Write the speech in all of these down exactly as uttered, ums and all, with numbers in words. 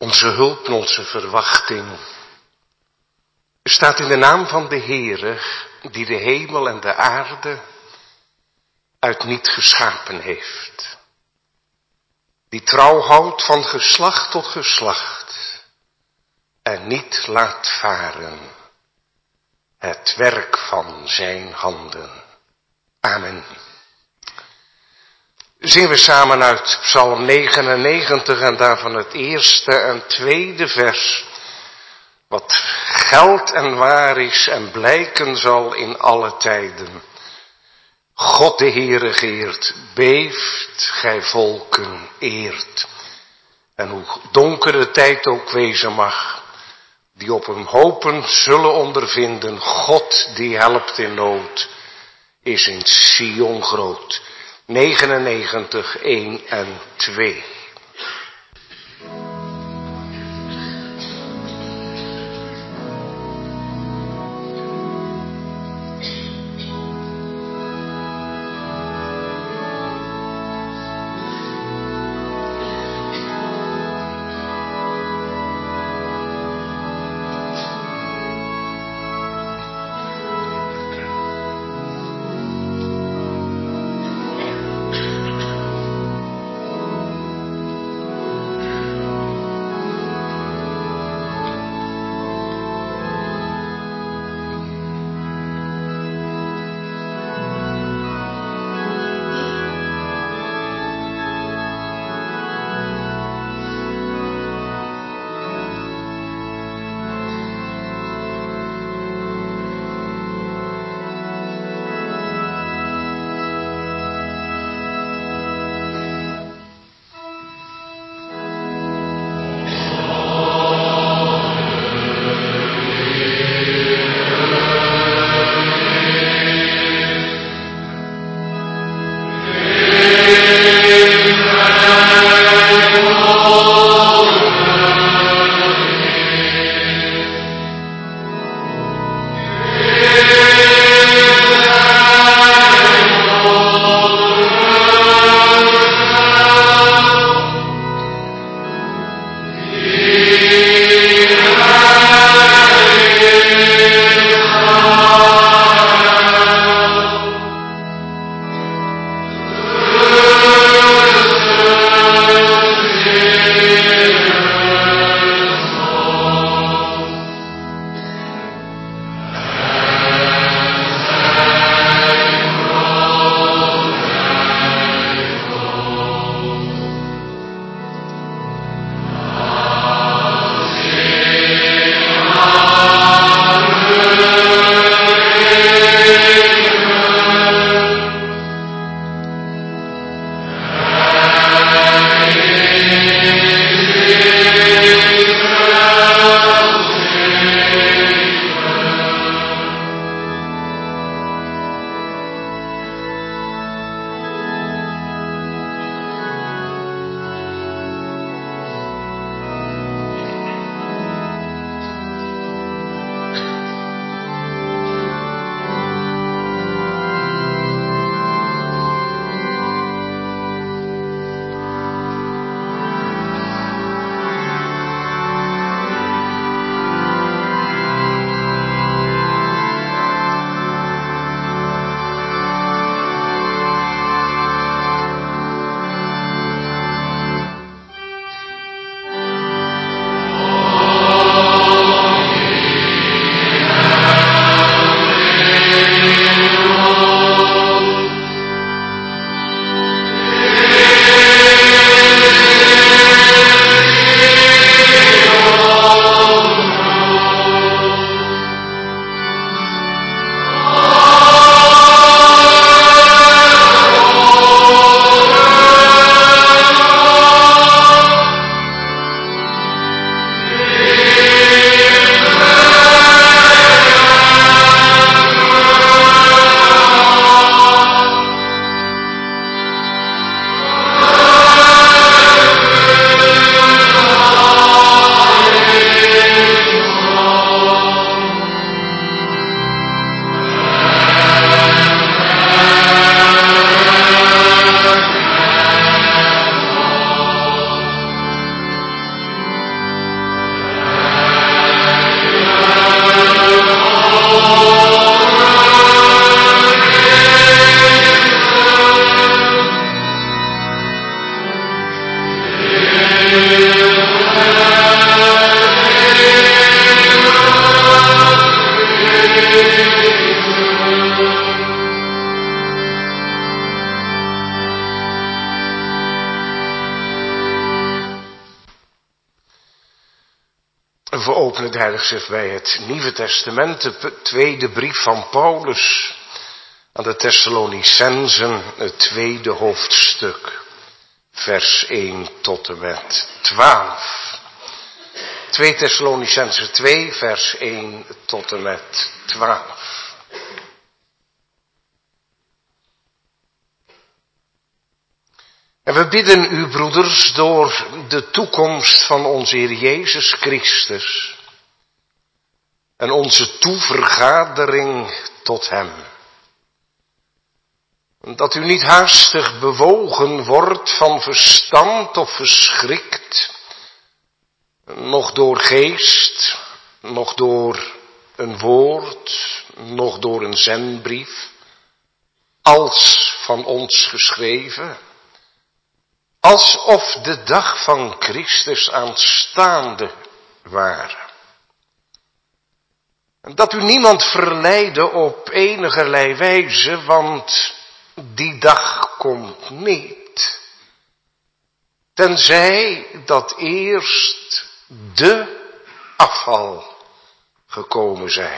Onze hulp en onze verwachting staat in de naam van de Heere, die de hemel en de aarde uit niet geschapen heeft. Die trouw houdt van geslacht tot geslacht en niet laat varen het werk van zijn handen. Amen. Zingen we samen uit Psalm negenennegentig en daarvan het eerste en tweede vers. Wat geldt en waar is en blijken zal in alle tijden. God de Heer regeert, beeft, gij volken eert. En hoe donker de tijd ook wezen mag, die op hem hopen zullen ondervinden. God die helpt in nood, is in Sion groot. negenennegentig, één en twee. We openen de Heilige Schrift bij het Nieuwe Testament, de tweede brief van Paulus aan de Thessalonicensen, het tweede hoofdstuk, vers één tot en met twaalf. twee Thessalonicensen twee, vers één tot en met twaalf. En we bidden u, broeders, door de toekomst van onze Heer Jezus Christus en onze toevergadering tot Hem. Dat u niet haastig bewogen wordt van verstand of verschrikt, nog door geest, nog door een woord, nog door een zendbrief, als van ons geschreven, alsof de dag van Christus aanstaande waren. En dat u niemand verleidde op enigerlei wijze, want die dag komt niet. Tenzij dat eerst de afval gekomen zij.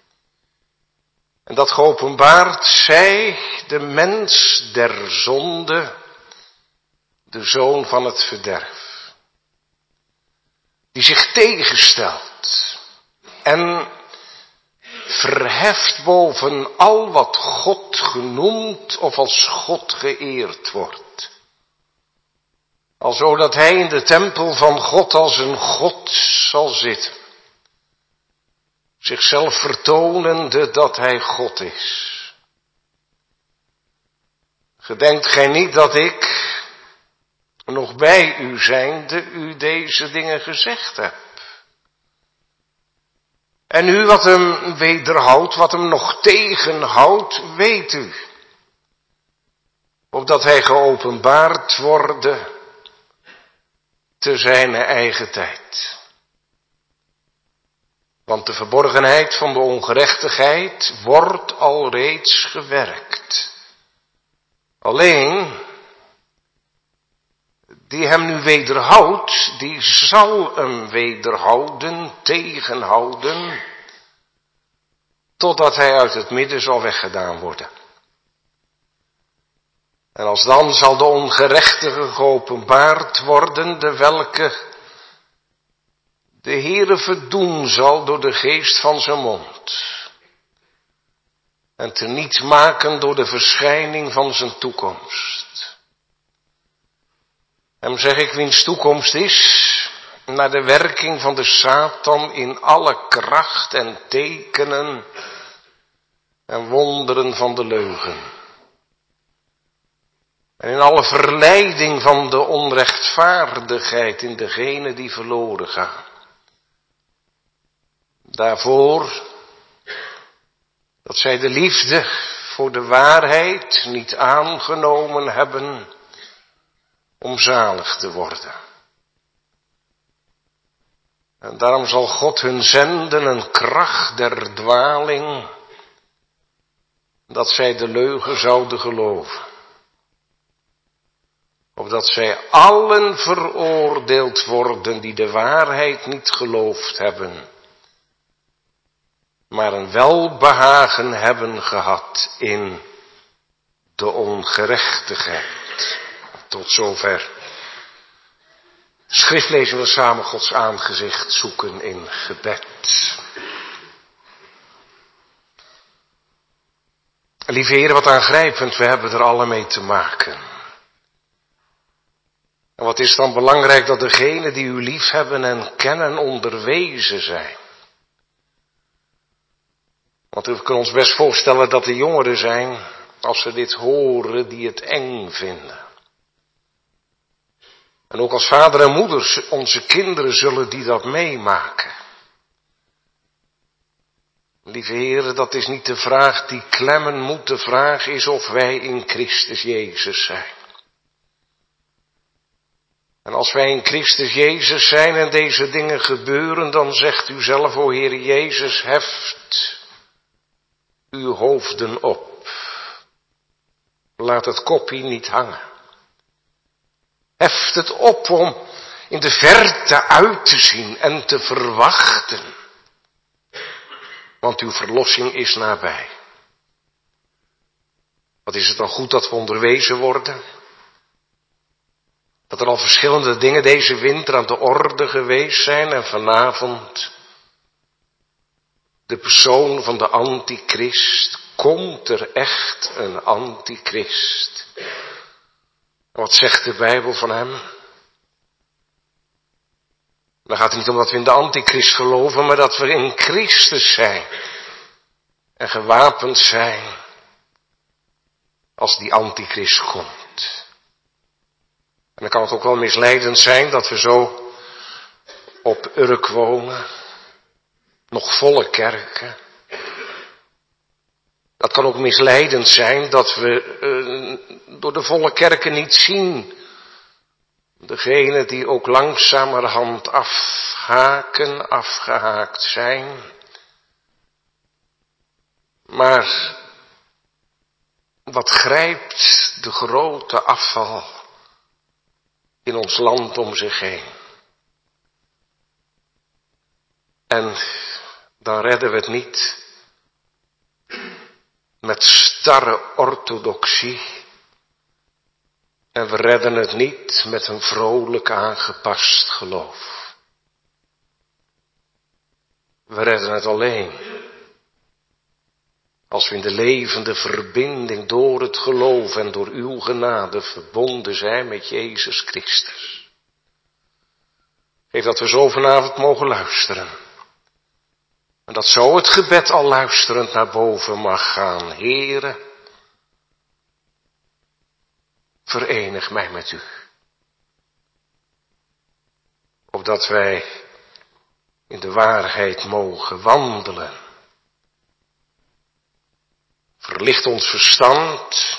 En dat geopenbaard zij de mens der zonde, de zoon van het verderf, die zich tegenstelt en verheft boven al wat God genoemd of als God geëerd wordt. Alzo dat hij in de tempel van God als een God zal zitten, zichzelf vertonende dat hij God is. Gedenkt gij niet dat ik, nog bij u zijnde, u deze dingen gezegd heb? En u wat hem wederhoudt, wat hem nog tegenhoudt, weet u. Opdat hij geopenbaard worden te zijn eigen tijd. Want de verborgenheid van de ongerechtigheid wordt alreeds gewerkt. Alleen, die hem nu wederhoudt, die zal hem wederhouden, tegenhouden, totdat hij uit het midden zal weggedaan worden. En als dan zal de ongerechtige geopenbaard worden, de welke de Heere verdoen zal door de geest van zijn mond. En teniet maken door de verschijning van zijn toekomst. Hem zeg ik wiens toekomst is, naar de werking van de Satan in alle kracht en tekenen en wonderen van de leugen. En in alle verleiding van de onrechtvaardigheid in degene die verloren gaan. Daarvoor dat zij de liefde voor de waarheid niet aangenomen hebben om zalig te worden. En daarom zal God hun zenden een kracht der dwaling, dat zij de leugen zouden geloven. Opdat zij allen veroordeeld worden die de waarheid niet geloofd hebben, maar een welbehagen hebben gehad in de ongerechtigheid. Tot zover. Schrift lezen we samen Gods aangezicht zoeken in gebed. Lieve Heer, wat aangrijpend, we hebben er alle mee te maken. En wat is dan belangrijk dat degenen die u lief hebben en kennen onderwezen zijn. Want we kunnen ons best voorstellen dat er jongeren zijn, als ze dit horen, die het eng vinden. En ook als vader en moeders, onze kinderen zullen die dat meemaken. Lieve heren, dat is niet de vraag die klemmen moet. De vraag is of wij in Christus Jezus zijn. En als wij in Christus Jezus zijn en deze dingen gebeuren, dan zegt u zelf, o Heer Jezus, heft uw hoofden op. Laat het koppie niet hangen. Heft het op om in de verte uit te zien en te verwachten. Want uw verlossing is nabij. Wat is het dan goed dat we onderwezen worden? Dat er al verschillende dingen deze winter aan de orde geweest zijn en vanavond de persoon van de antichrist. Komt er echt een antichrist? Wat zegt de Bijbel van hem? Dan gaat het niet om dat we in de antichrist geloven, maar dat we in Christus zijn. En gewapend zijn als die antichrist komt. En dan kan het ook wel misleidend zijn dat we zo op Urk wonen. Nog volle kerken. Dat kan ook misleidend zijn dat we uh, door de volle kerken niet zien. Degenen die ook langzamerhand afhaken, afgehaakt zijn. Maar wat grijpt de grote afval in ons land om zich heen? En dan redden we het niet met starre orthodoxie. En we redden het niet met een vrolijk aangepast geloof. We redden het alleen als we in de levende verbinding door het geloof en door uw genade verbonden zijn met Jezus Christus. Geef dat we zo vanavond mogen luisteren. En dat zo het gebed al luisterend naar boven mag gaan. Heere, verenig mij met u. Opdat wij in de waarheid mogen wandelen. Verlicht ons verstand.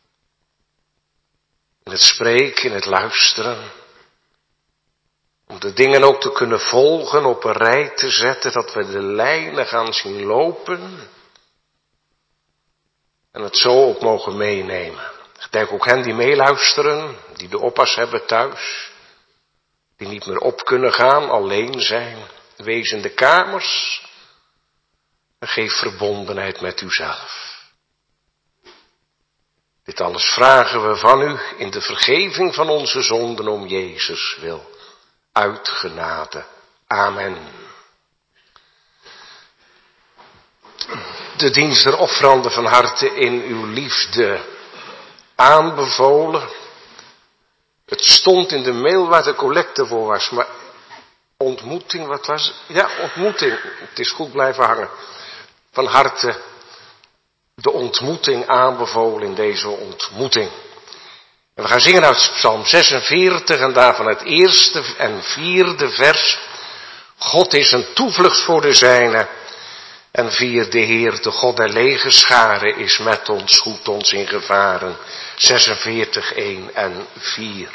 In het spreken, in het luisteren. Om de dingen ook te kunnen volgen, op een rij te zetten, dat we de lijnen gaan zien lopen. En het zo ook mogen meenemen. Gedenk ook hen die meeluisteren, die de oppas hebben thuis. Die niet meer op kunnen gaan, alleen zijn. Wees in de kamers. En geef verbondenheid met uzelf. Dit alles vragen we van u in de vergeving van onze zonden om Jezus wil. Uit genade. Amen. De dienst der offeranden van harte in uw liefde aanbevolen. Het stond in de mail waar de collecte voor was, maar ontmoeting, wat was het? Ja, ontmoeting. Het is goed blijven hangen. Van harte de ontmoeting aanbevolen in deze ontmoeting. En we gaan zingen uit Psalm zesenveertig en daarvan het eerste en vierde vers. God is een toevlucht voor de zijnen. En vier, de Heer, de God der legerscharen, is met ons, schoedt ons in gevaren. zesenveertig, één en vier.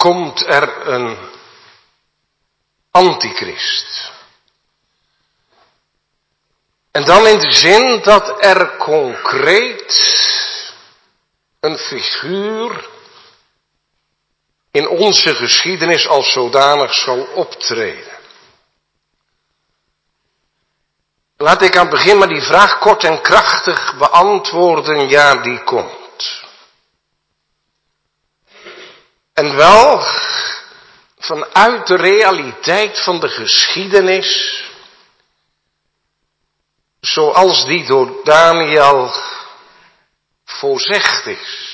komt er een antichrist. En dan in de zin dat er concreet een figuur in onze geschiedenis als zodanig zal optreden. Laat ik aan het begin maar die vraag kort en krachtig beantwoorden. Ja, die komt. En wel vanuit de realiteit van de geschiedenis, zoals die door Daniel voorzegd is.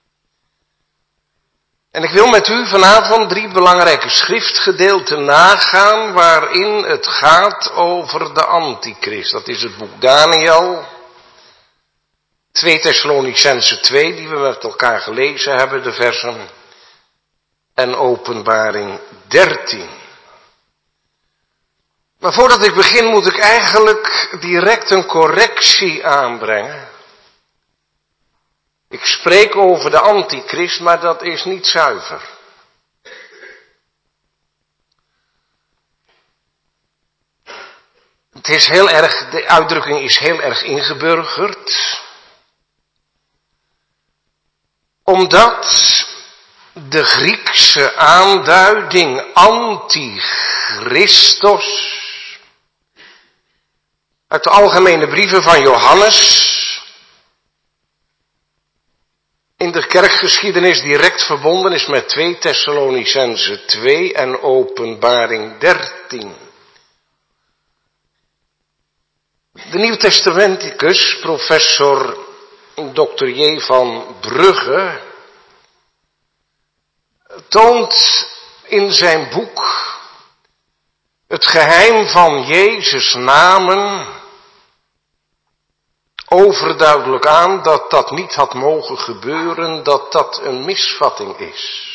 En ik wil met u vanavond drie belangrijke schriftgedeelten nagaan waarin het gaat over de antichrist. Dat is het boek Daniel, twee Thessalonicenzen twee, die we met elkaar gelezen hebben, de versen, en Openbaring dertien. Maar voordat ik begin moet ik eigenlijk direct een correctie aanbrengen. Ik spreek over de antichrist, maar dat is niet zuiver. Het is heel erg, de uitdrukking is heel erg ingeburgerd. Omdat de Griekse aanduiding antichristos uit de algemene brieven van Johannes in de kerkgeschiedenis direct verbonden is met twee Thessalonicenzen twee en Openbaring dertien. De Nieuwtestamenticus, professor dokter J. van Brugge, toont in zijn boek Het geheim van Jezus' namen overduidelijk aan dat dat niet had mogen gebeuren, dat dat een misvatting is.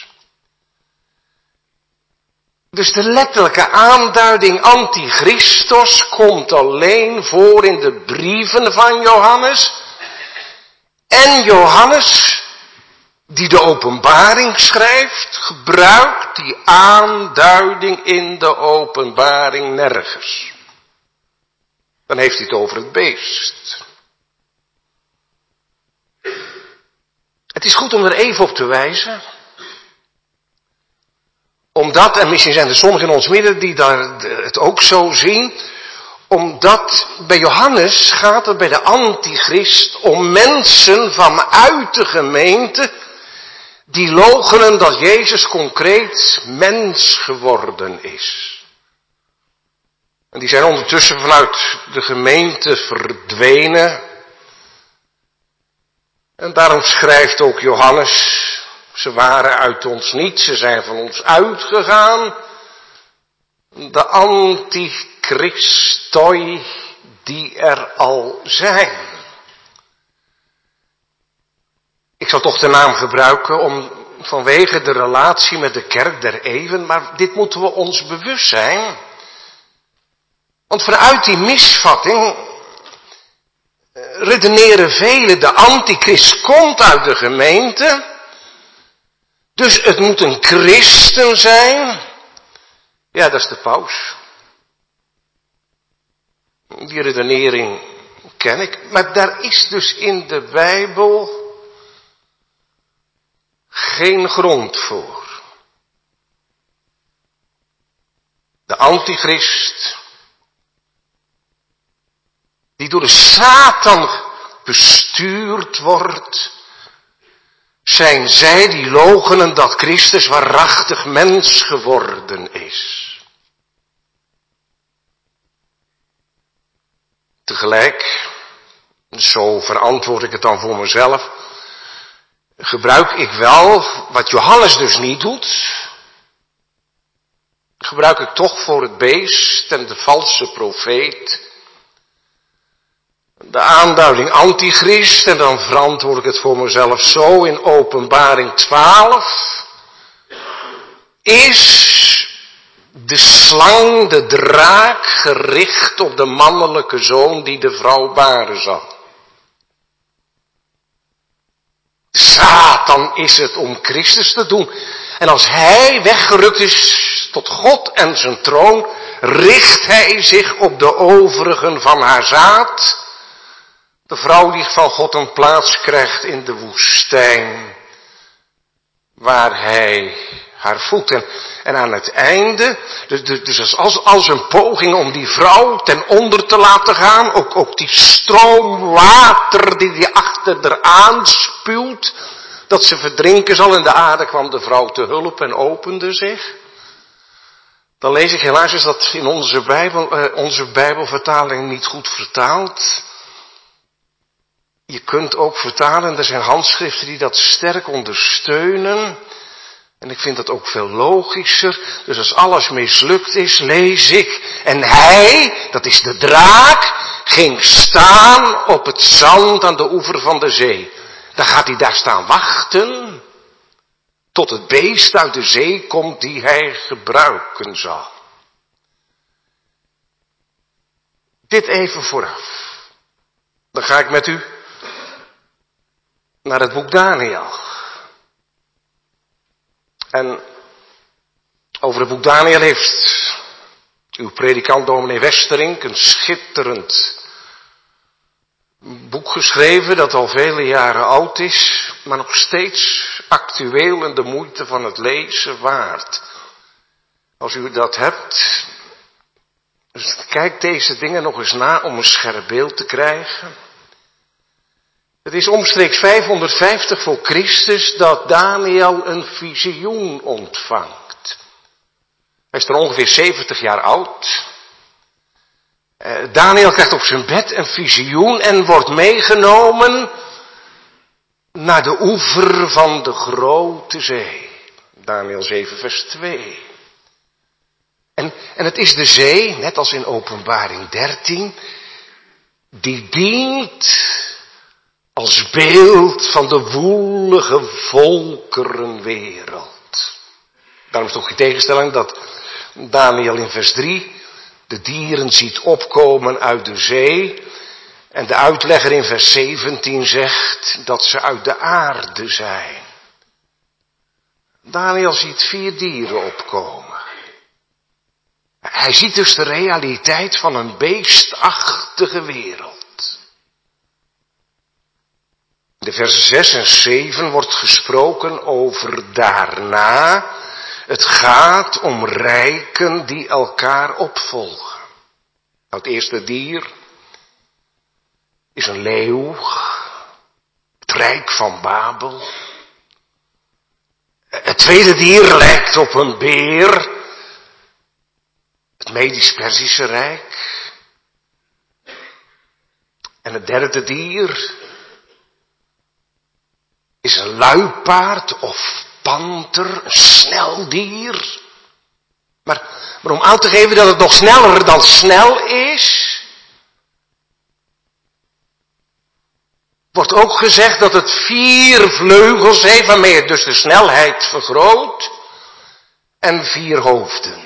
Dus de letterlijke aanduiding antichristos komt alleen voor in de brieven van Johannes. En Johannes, die de openbaring schrijft, gebruikt die aanduiding in de openbaring nergens. Dan heeft hij het over het beest. Het is goed om er even op te wijzen. Omdat, en misschien zijn er sommigen in ons midden die daar het ook zo zien, omdat bij Johannes gaat het bij de antichrist om mensen vanuit de gemeente die loochenen dat Jezus concreet mens geworden is. En die zijn ondertussen vanuit de gemeente verdwenen. En daarom schrijft ook Johannes, ze waren uit ons niet, ze zijn van ons uitgegaan. De antichristoi die er al zijn. Ik zal toch de naam gebruiken om vanwege de relatie met de kerk der eeuwen, maar dit moeten we ons bewust zijn. Want vanuit die misvatting redeneren velen, de antichrist komt uit de gemeente, dus het moet een christen zijn. Ja, dat is de paus. Die redenering ken ik, maar daar is dus in de Bijbel geen grond voor. De antichrist, die door de Satan bestuurd wordt, zijn zij die loochenen dat Christus waarachtig mens geworden is. Tegelijk, zo verantwoord ik het dan voor mezelf, gebruik ik wel, wat Johannes dus niet doet, gebruik ik toch voor het beest en de valse profeet de aanduiding antichrist, en dan verantwoord ik het voor mezelf zo in Openbaring twaalf, is de slang, de draak, gericht op de mannelijke zoon die de vrouw baren zal. Satan is het om Christus te doen En als hij weggerukt is tot God en zijn troon, richt hij zich op de overigen van haar zaad. De vrouw die van God een plaats krijgt in de woestijn, waar hij haar voedt. En, en aan het einde, dus, dus als, als een poging om die vrouw ten onder te laten gaan, ook, ook die stroom water die die achter haar aanspuwt, dat ze verdrinken zal in de aarde, kwam de vrouw te hulp en opende zich. Dan lees ik helaas is dat in onze Bijbel, eh, onze Bijbelvertaling niet goed vertaald. Je kunt ook vertalen, er zijn handschriften die dat sterk ondersteunen. En ik vind dat ook veel logischer. Dus als alles mislukt is, lees ik. En hij, dat is de draak, ging staan op het zand aan de oever van de zee. Dan gaat hij daar staan wachten, tot het beest uit de zee komt die hij gebruiken zal. Dit even vooraf. Dan ga ik met u naar het boek Daniël. En over het boek Daniël heeft uw predikant dominee Westerink een schitterend boek geschreven dat al vele jaren oud is, maar nog steeds actueel en de moeite van het lezen waard. Als u dat hebt, dus kijk deze dingen nog eens na om een scherp beeld te krijgen. Het is omstreeks vijfhonderdvijftig voor Christus dat Daniël een visioen ontvangt. Hij is er ongeveer zeventig jaar oud. Uh, Daniël krijgt op zijn bed een visioen en wordt meegenomen naar de oever van de grote zee. Daniël zeven vers twee. En, en het is de zee, net als in Openbaring dertien, die dient als beeld van de woelige volkerenwereld. Daarom is het ook geen tegenstelling dat Daniël in vers drie de dieren ziet opkomen uit de zee. En de uitlegger in vers zeventien zegt dat ze uit de aarde zijn. Daniël ziet vier dieren opkomen. Hij ziet dus de realiteit van een beestachtige wereld. In de versen zes en zeven wordt gesproken over daarna. Het gaat om rijken die elkaar opvolgen. Nou, het eerste dier is een leeuw, het rijk van Babel. Het tweede dier lijkt op een beer, het Medisch-Persische Rijk. En het derde dier is een luipaard of panter, een snel dier. Maar, maar om aan te geven dat het nog sneller dan snel is, wordt ook gezegd dat het vier vleugels heeft, waarmee het dus de snelheid vergroot, en vier hoofden.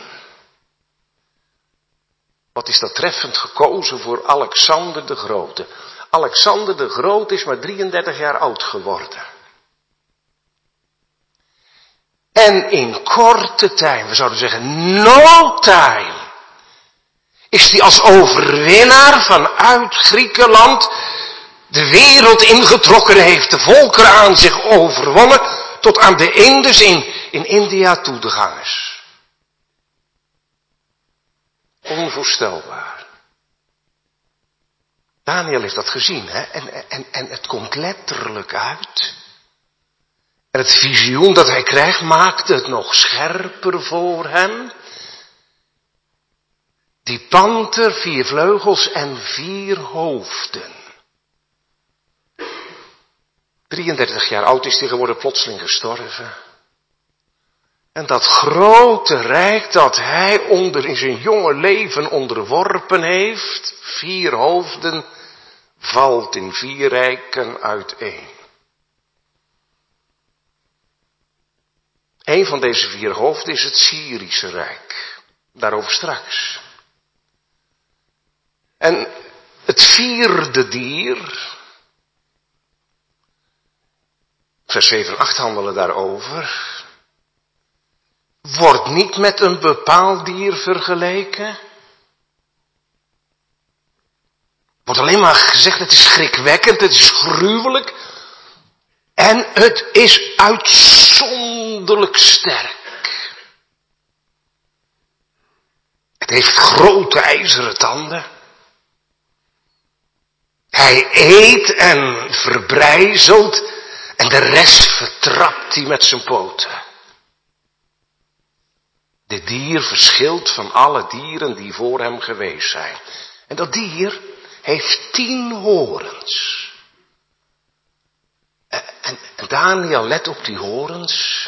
Wat is dat treffend gekozen voor Alexander de Grote. Alexander de Grote is maar drieëndertig jaar oud geworden. En in korte tijd, we zouden zeggen no time, is hij als overwinnaar vanuit Griekenland de wereld ingetrokken, heeft de volkeren aan zich overwonnen, tot aan de Indus in, in India toe de gangers. Onvoorstelbaar. Daniël heeft dat gezien, hè? En, en, en het komt letterlijk uit. En het visioen dat hij krijgt maakt het nog scherper voor hem. Die panter, vier vleugels en vier hoofden. drieëndertig jaar oud is hij geworden, plotseling gestorven. En dat grote rijk dat hij onder in zijn jonge leven onderworpen heeft, vier hoofden, valt in vier rijken uiteen. Een van deze vier hoofden is het Syrische Rijk. Daarover straks. En het vierde dier, vers zeven en acht handelen daarover. wordt niet met een bepaald dier vergeleken. Wordt alleen maar gezegd, het is schrikwekkend, het is gruwelijk. En het is uitzonderlijk sterk. Het heeft grote ijzeren tanden. Hij eet en verbrijzelt en de rest vertrapt hij met zijn poten. Dit dier verschilt van alle dieren die voor hem geweest zijn. En dat dier heeft tien horens. En, en Daniel let op die horens.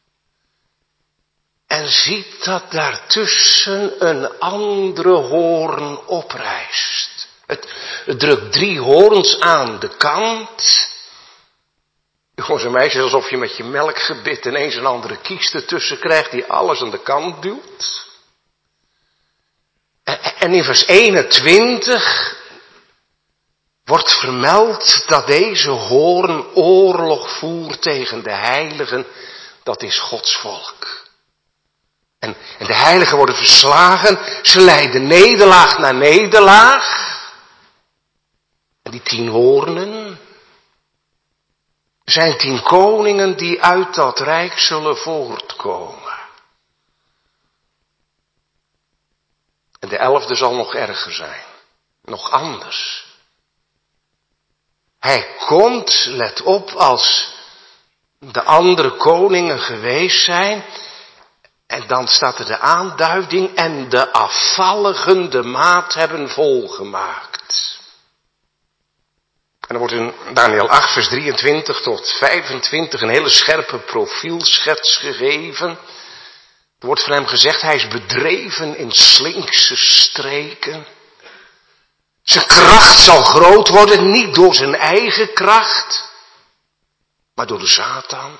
En ziet dat daartussen een andere hoorn oprijst. Het, het drukt drie horens aan de kant. Jongens en meisjes, alsof je met je melkgebit ineens een andere kies ertussen krijgt die alles aan de kant duwt. En, en in vers eenentwintig wordt vermeld dat deze hoorn oorlog voert tegen de heiligen. Dat is Gods volk. En, en de heiligen worden verslagen. Ze lijden nederlaag na nederlaag. En die tien hoornen zijn tien koningen die uit dat rijk zullen voortkomen. En de elfde zal nog erger zijn. Nog anders. Hij komt, let op, als de andere koningen geweest zijn. En dan staat er de aanduiding en de afvalligen de maat hebben volgemaakt. En dan wordt in Daniel acht vers drieëntwintig tot vijfentwintig een hele scherpe profielschets gegeven. Er wordt van hem gezegd, hij is bedreven in slinkse streken. Zijn kracht zal groot worden, niet door zijn eigen kracht, maar door de Satan.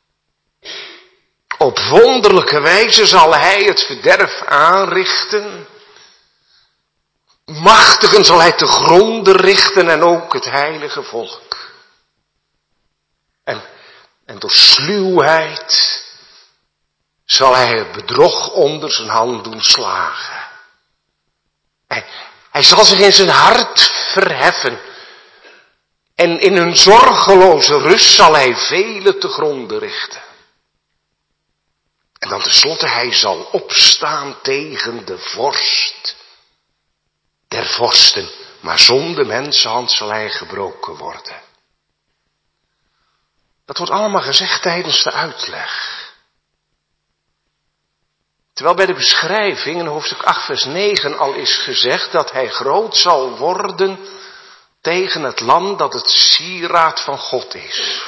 Op wonderlijke wijze zal hij het verderf aanrichten. Machtigen zal hij te gronden richten en ook het heilige volk. En, en door sluwheid zal hij het bedrog onder zijn hand doen slagen. Hij, hij zal zich in zijn hart verheffen. En in hun zorgeloze rust zal hij velen te gronden richten. En dan tenslotte, hij zal opstaan tegen de vorst der vorsten. Maar zonder mensenhand zal hij gebroken worden. Dat wordt allemaal gezegd tijdens de uitleg. Terwijl bij de beschrijving in hoofdstuk acht vers negen al is gezegd dat hij groot zal worden tegen het land dat het sieraad van God is.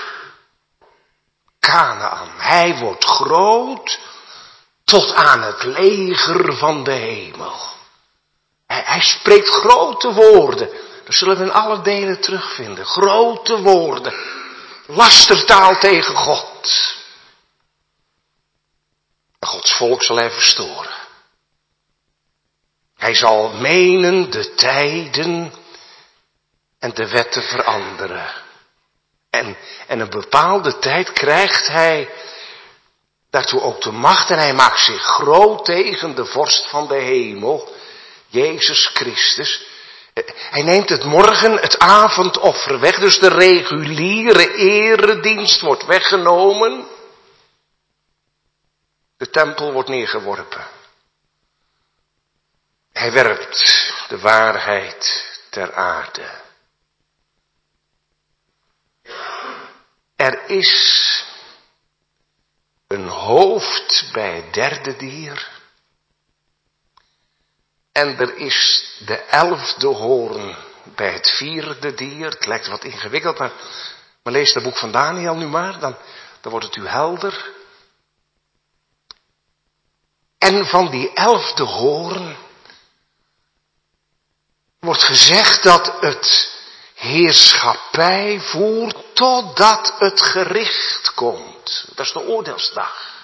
Kanaan. Hij wordt groot tot aan het leger van de hemel. Hij, hij spreekt grote woorden. Dat zullen we in alle delen terugvinden. Grote woorden. Lastertaal tegen God. En Gods volk zal hij verstoren. Hij zal menen de tijden en de wetten veranderen. En, en een bepaalde tijd krijgt hij daartoe ook de macht en hij maakt zich groot tegen de vorst van de hemel, Jezus Christus. Hij neemt het morgen het avondoffer weg, dus de reguliere eredienst wordt weggenomen. De tempel wordt neergeworpen. Hij werpt de waarheid ter aarde. Er is een hoofd bij het derde dier. En er is de elfde hoorn bij het vierde dier. Het lijkt wat ingewikkeld, maar, maar lees het boek van Daniel nu maar. Dan, dan wordt het u helder. En van die elfde hoorn wordt gezegd dat het heerschappij voert totdat het gericht komt. Dat is de oordeelsdag.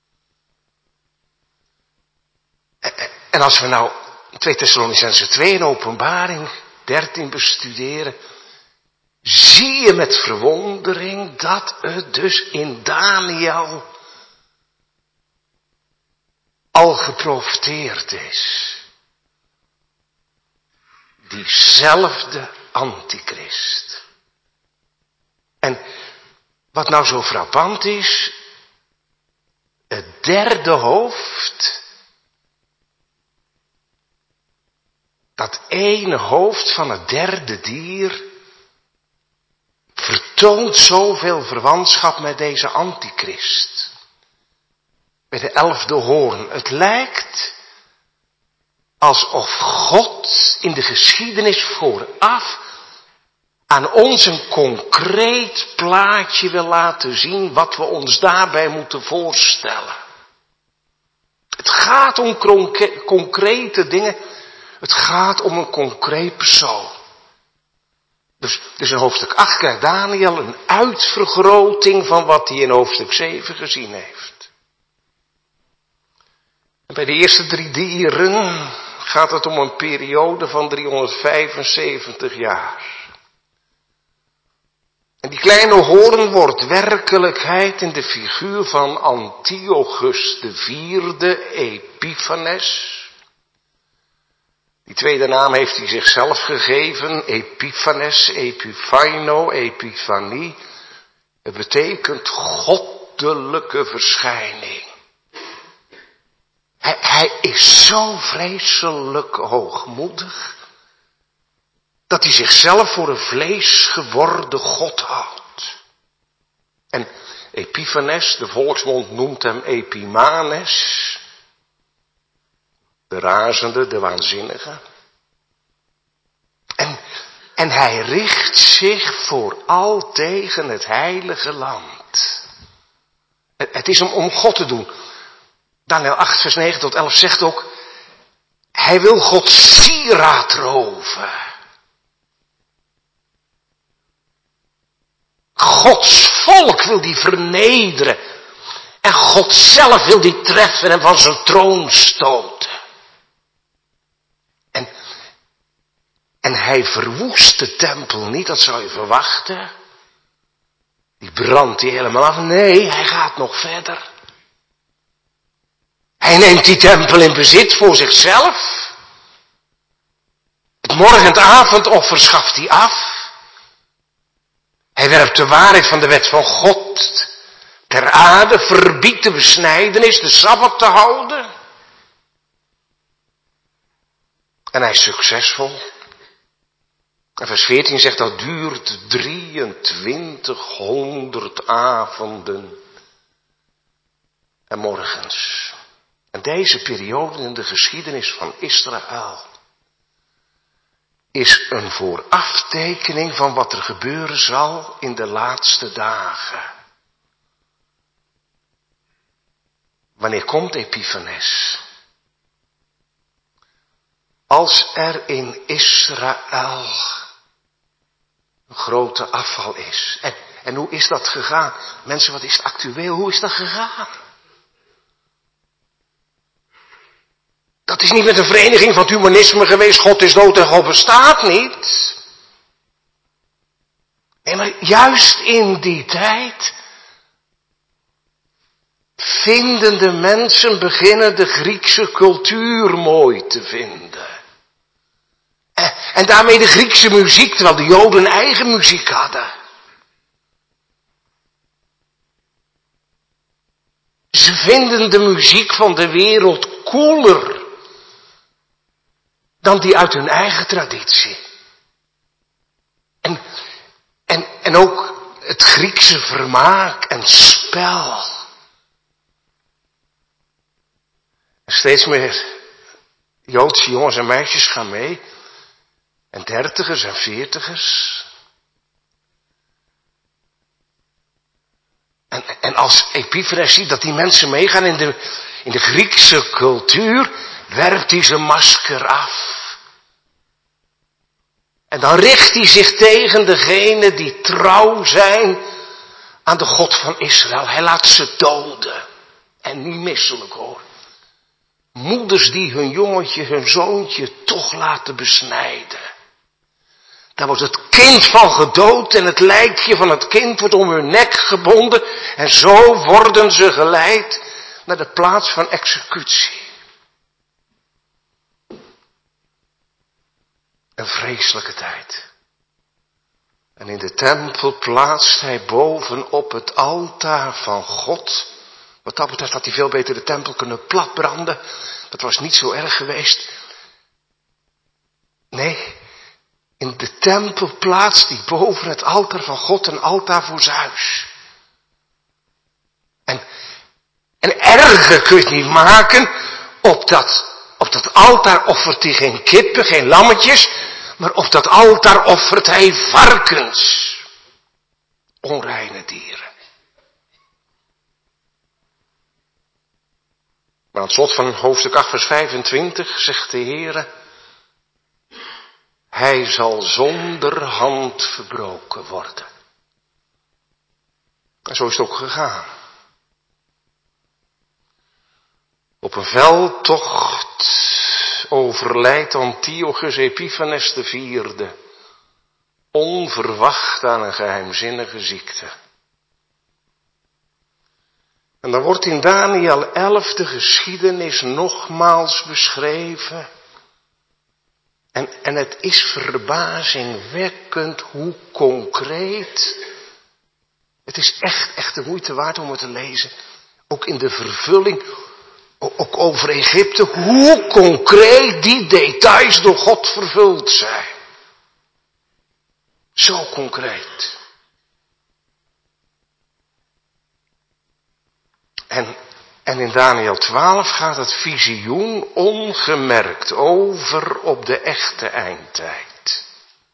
En als we nou twee Thessalonicenzen twee en Openbaring dertien bestuderen, zie je met verwondering dat het dus in Daniel al geprofeteerd is. Diezelfde antichrist. En wat nou zo frappant is, het derde hoofd, dat ene hoofd van het derde dier, vertoont zoveel verwantschap met deze antichrist. Bij de elfde hoorn. Het lijkt alsof God in de geschiedenis vooraf aan ons een concreet plaatje wil laten zien wat we ons daarbij moeten voorstellen. Het gaat om concre- concrete dingen. Het gaat om een concreet persoon. Dus, dus in hoofdstuk acht krijgt Daniel een uitvergroting van wat hij in hoofdstuk zeven gezien heeft. En bij de eerste drie dieren gaat het om een periode van driehonderdvijfenzeventig jaar. En die kleine hoorn wordt werkelijkheid in de figuur van Antiochus de vierde Epiphanes. Die tweede naam heeft hij zichzelf gegeven, Epiphanes, Epiphaino, Epiphanie. Het betekent goddelijke verschijning. Hij, hij is zo vreselijk hoogmoedig, dat hij zichzelf voor een vlees geworden God houdt. En Epiphanes, de volksmond noemt hem Epimanes, de razende, de waanzinnige. En, en hij richt zich vooral tegen het heilige land. Het, het is om, om God te doen. Daniel acht vers negen tot elf zegt ook, hij wil Gods sieraad roven. Gods volk wil die vernederen. En God zelf wil die treffen en van zijn troon stoten. En, en hij verwoest de tempel niet, dat zou je verwachten. Die brandt hij helemaal af. Nee, hij gaat nog verder. Hij neemt die tempel in bezit voor zichzelf. Het morgen- en avondoffer schaft hij af. Hij werpt de waarheid van de wet van God ter aarde, verbiedt de besnijdenis, de Sabbat te houden. En hij is succesvol. En vers veertien zegt dat duurt drieëntwintighonderd avonden en morgens. En deze periode in de geschiedenis van Israël is een vooraftekening van wat er gebeuren zal in de laatste dagen. Wanneer komt Epiphanes? Als er in Israël een grote afval is. En, en hoe is dat gegaan? Mensen, wat is het actueel? Hoe is dat gegaan? Dat is niet met een vereniging van het humanisme geweest. God is dood en God bestaat niet. Nee, maar juist in die tijd vinden de mensen beginnen de Griekse cultuur mooi te vinden. En, en daarmee de Griekse muziek, terwijl de Joden eigen muziek hadden. Ze vinden de muziek van de wereld cooler dan die uit hun eigen traditie. En, en, en ook het Griekse vermaak en spel. En steeds meer Joodse jongens en meisjes gaan mee. En dertigers en veertigers. En, en als Epiphanes ziet dat die mensen meegaan in de, in de Griekse cultuur, werpt hij zijn masker af. En dan richt hij zich tegen degenen die trouw zijn aan de God van Israël. Hij laat ze doden. En niet misselijk hoor. Moeders die hun jongetje, hun zoontje toch laten besnijden. Daar wordt het kind van gedood en het lijkje van het kind wordt om hun nek gebonden. En zo worden ze geleid naar de plaats van executie. Een vreselijke tijd. En in de tempel plaatst hij bovenop het altaar van God. Wat dat betreft had hij veel beter de tempel kunnen platbranden. Dat was niet zo erg geweest. Nee, in de tempel plaatst hij boven het altaar van God een altaar voor Zeus. En, en erger kun je het niet maken. Op dat, op dat altaar offert hij geen kippen, geen lammetjes. Maar op dat altaar offert hij varkens. Onreine dieren. Maar aan het slot van hoofdstuk acht vers vijfentwintig zegt de Heere: hij zal zonder hand verbroken worden. En zo is het ook gegaan. Op een veldtocht overlijdt Antiochus Epiphanes de vierde. Onverwacht aan een geheimzinnige ziekte. En dan wordt in Daniël elf de geschiedenis nogmaals beschreven. En, en het is verbazingwekkend hoe concreet. Het is echt, echt de moeite waard om het te lezen. Ook in de vervulling, ook over Egypte, hoe concreet die details door God vervuld zijn. Zo concreet. En, en in Daniël twaalf gaat het visioen ongemerkt over op de echte eindtijd.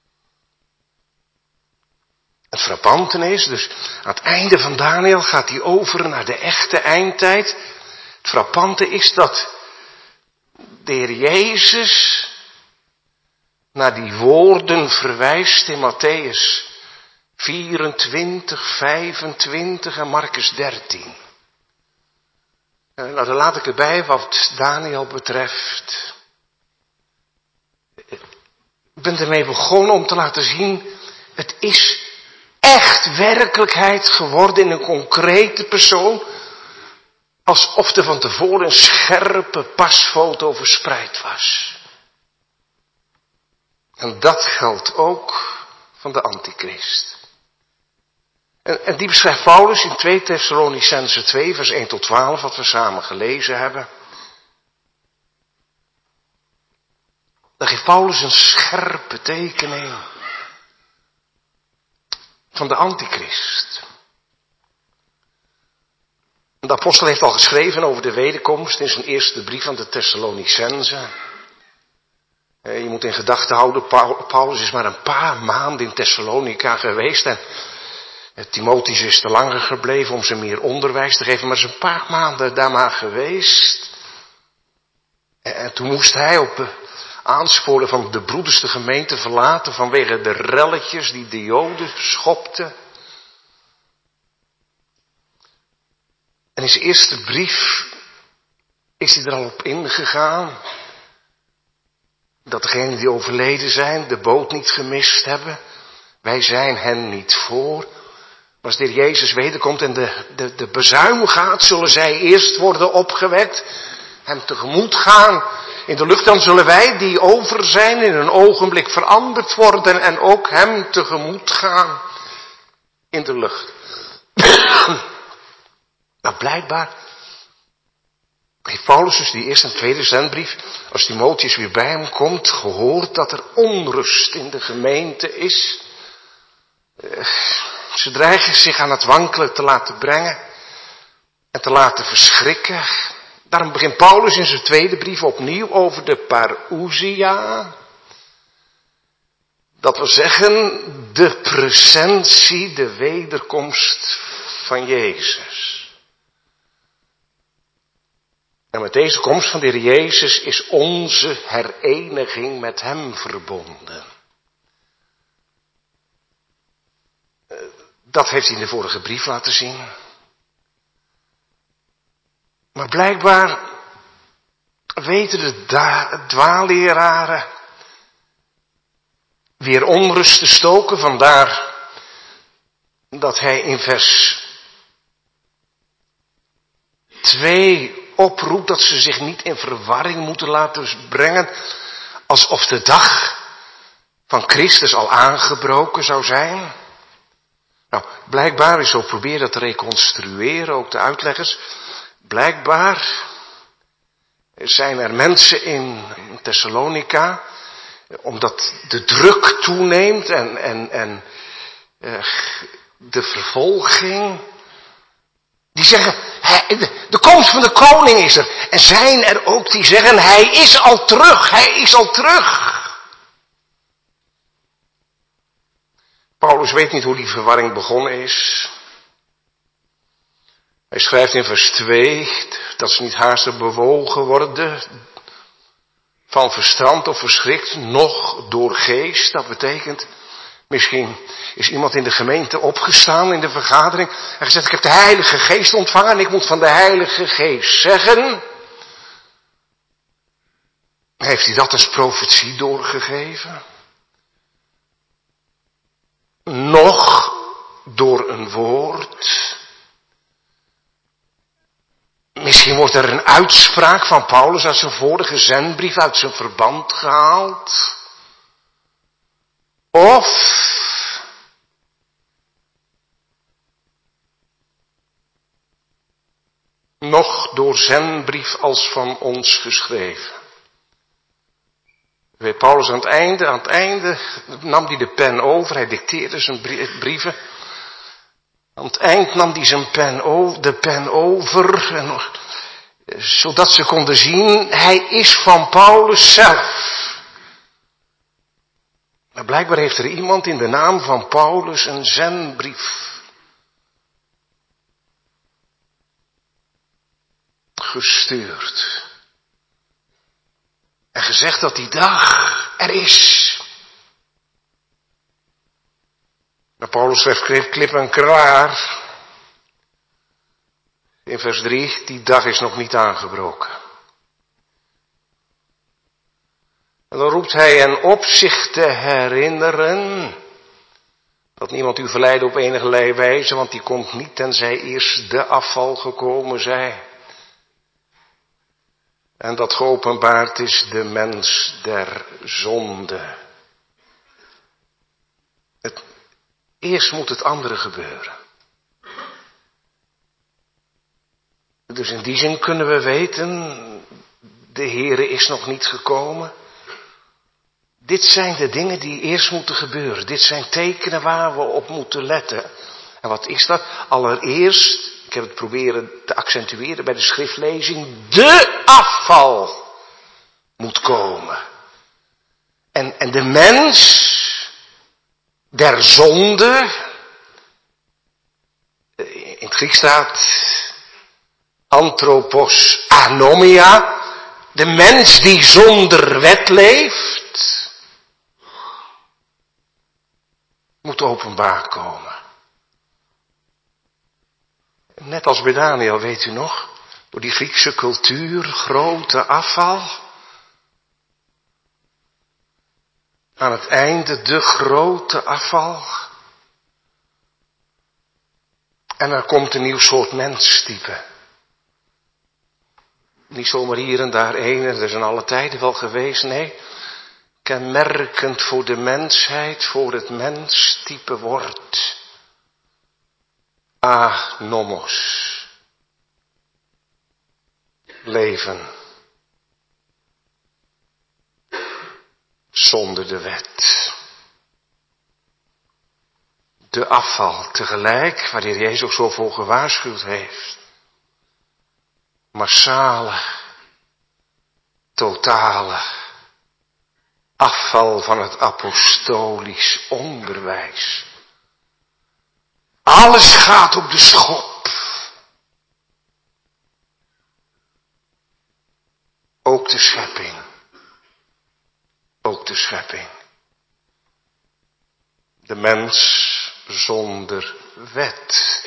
Het frappante is, dus aan het einde van Daniël gaat hij over naar de echte eindtijd. Het frappante is dat de Heer Jezus naar die woorden verwijst in Matthäus vierentwintig, vijfentwintig en Marcus dertien. Nou, dan laat ik erbij wat Daniël betreft. Ik ben ermee begonnen om te laten zien, het is echt werkelijkheid geworden in een concrete persoon, alsof er van tevoren een scherpe pasfoto verspreid was. En dat geldt ook van de antichrist. En, en die beschrijft Paulus in twee Thessalonicenzen twee, vers één tot twaalf, wat we samen gelezen hebben. Dan geeft Paulus een scherpe tekening van de antichrist. De apostel heeft al geschreven over de wederkomst in zijn eerste brief aan de Thessalonicenzen. Je moet in gedachten houden, Paulus is maar een paar maanden in Thessalonica geweest en Timotheus is te langer gebleven om ze meer onderwijs te geven, maar is een paar maanden daar maar geweest. En toen moest hij op aansporen van de broeders de gemeente verlaten vanwege de relletjes die de Joden schopten. En in zijn eerste brief is hij er al op ingegaan dat degenen die overleden zijn de boot niet gemist hebben. Wij zijn hen niet voor. Maar als de Heer Jezus wederkomt en de, de, de bezuim gaat, zullen zij eerst worden opgewekt, hem tegemoet gaan in de lucht. Dan zullen wij die over zijn in een ogenblik veranderd worden en ook hem tegemoet gaan in de lucht. Nou, blijkbaar heeft Paulus dus die eerste en tweede zendbrief, als Timotheus weer bij hem komt, gehoord dat er onrust in de gemeente is. Uh, ze dreigen zich aan het wankelen te laten brengen en te laten verschrikken. Daarom begint Paulus in zijn tweede brief opnieuw over de parousia. Dat wil zeggen, de presentie, de wederkomst van Jezus. En met deze komst van de Heer Jezus is onze hereniging met hem verbonden. Dat heeft hij in de vorige brief laten zien. Maar blijkbaar weten de da- dwaalleraren weer onrust te stoken. Vandaar dat hij in vers twee oproept dat ze zich niet in verwarring moeten laten brengen, alsof de dag van Christus al aangebroken zou zijn. Nou, blijkbaar is zo probeer dat te reconstrueren, ook de uitleggers. Blijkbaar zijn er mensen in Thessalonica, omdat de druk toeneemt en, en, en uh, de vervolging, die zeggen, hij, de, de komst van de koning is er. En zijn er ook die zeggen, hij is al terug, hij is al terug. Paulus weet niet hoe die verwarring begonnen is. Hij schrijft in vers twee dat ze niet haastig bewogen worden van verstand of verschrikt, noch door geest. Dat betekent, misschien is iemand in de gemeente opgestaan in de vergadering en gezegd, ik heb de Heilige Geest ontvangen en ik moet van de Heilige Geest zeggen. Heeft hij dat als profetie doorgegeven? Nog door een woord. Misschien wordt er een uitspraak van Paulus uit zijn vorige zendbrief uit zijn verband gehaald. Of nog door zendbrief als van ons geschreven. Weet Paulus aan het einde, aan het einde nam hij de pen over, hij dicteerde zijn brieven. Aan het eind nam hij zijn pen over, de pen over, en, zodat ze konden zien, hij is van Paulus zelf. Maar blijkbaar heeft er iemand in de naam van Paulus een zendbrief gestuurd. En gezegd dat die dag er is. Maar Paulus schrijft klip en klaar. In vers drie, die dag is nog niet aangebroken. En dan roept hij hen op zich te herinneren. Dat niemand u verleidde op enige wijze, want die komt niet tenzij eerst de afval gekomen zij. En dat geopenbaard is de mens der zonde. Het, eerst moet het andere gebeuren. Dus in die zin kunnen we weten, de Heere is nog niet gekomen. Dit zijn de dingen die eerst moeten gebeuren. Dit zijn tekenen waar we op moeten letten. En wat is dat? Allereerst, ik heb het proberen te accentueren bij de schriftlezing, de afval moet komen. En, en de mens der zonde, in het Grieks staat anthropos anomia, de mens die zonder wet leeft, moet openbaar komen. Net als bij Daniel, weet u nog, door die Griekse cultuur, grote afval. Aan het einde de grote afval. En er komt een nieuw soort menstype. Niet zomaar hier en daar één, er is in alle tijden wel geweest, nee. Kenmerkend voor de mensheid, voor het menstype wordt anomos. Leven zonder de wet. De afval tegelijk, waar de Heer Jezus ook zo voor gewaarschuwd heeft. Massale, totale afval van het apostolisch onderwijs. Alles gaat op de schop. Ook de schepping. Ook de schepping. De mens zonder wet.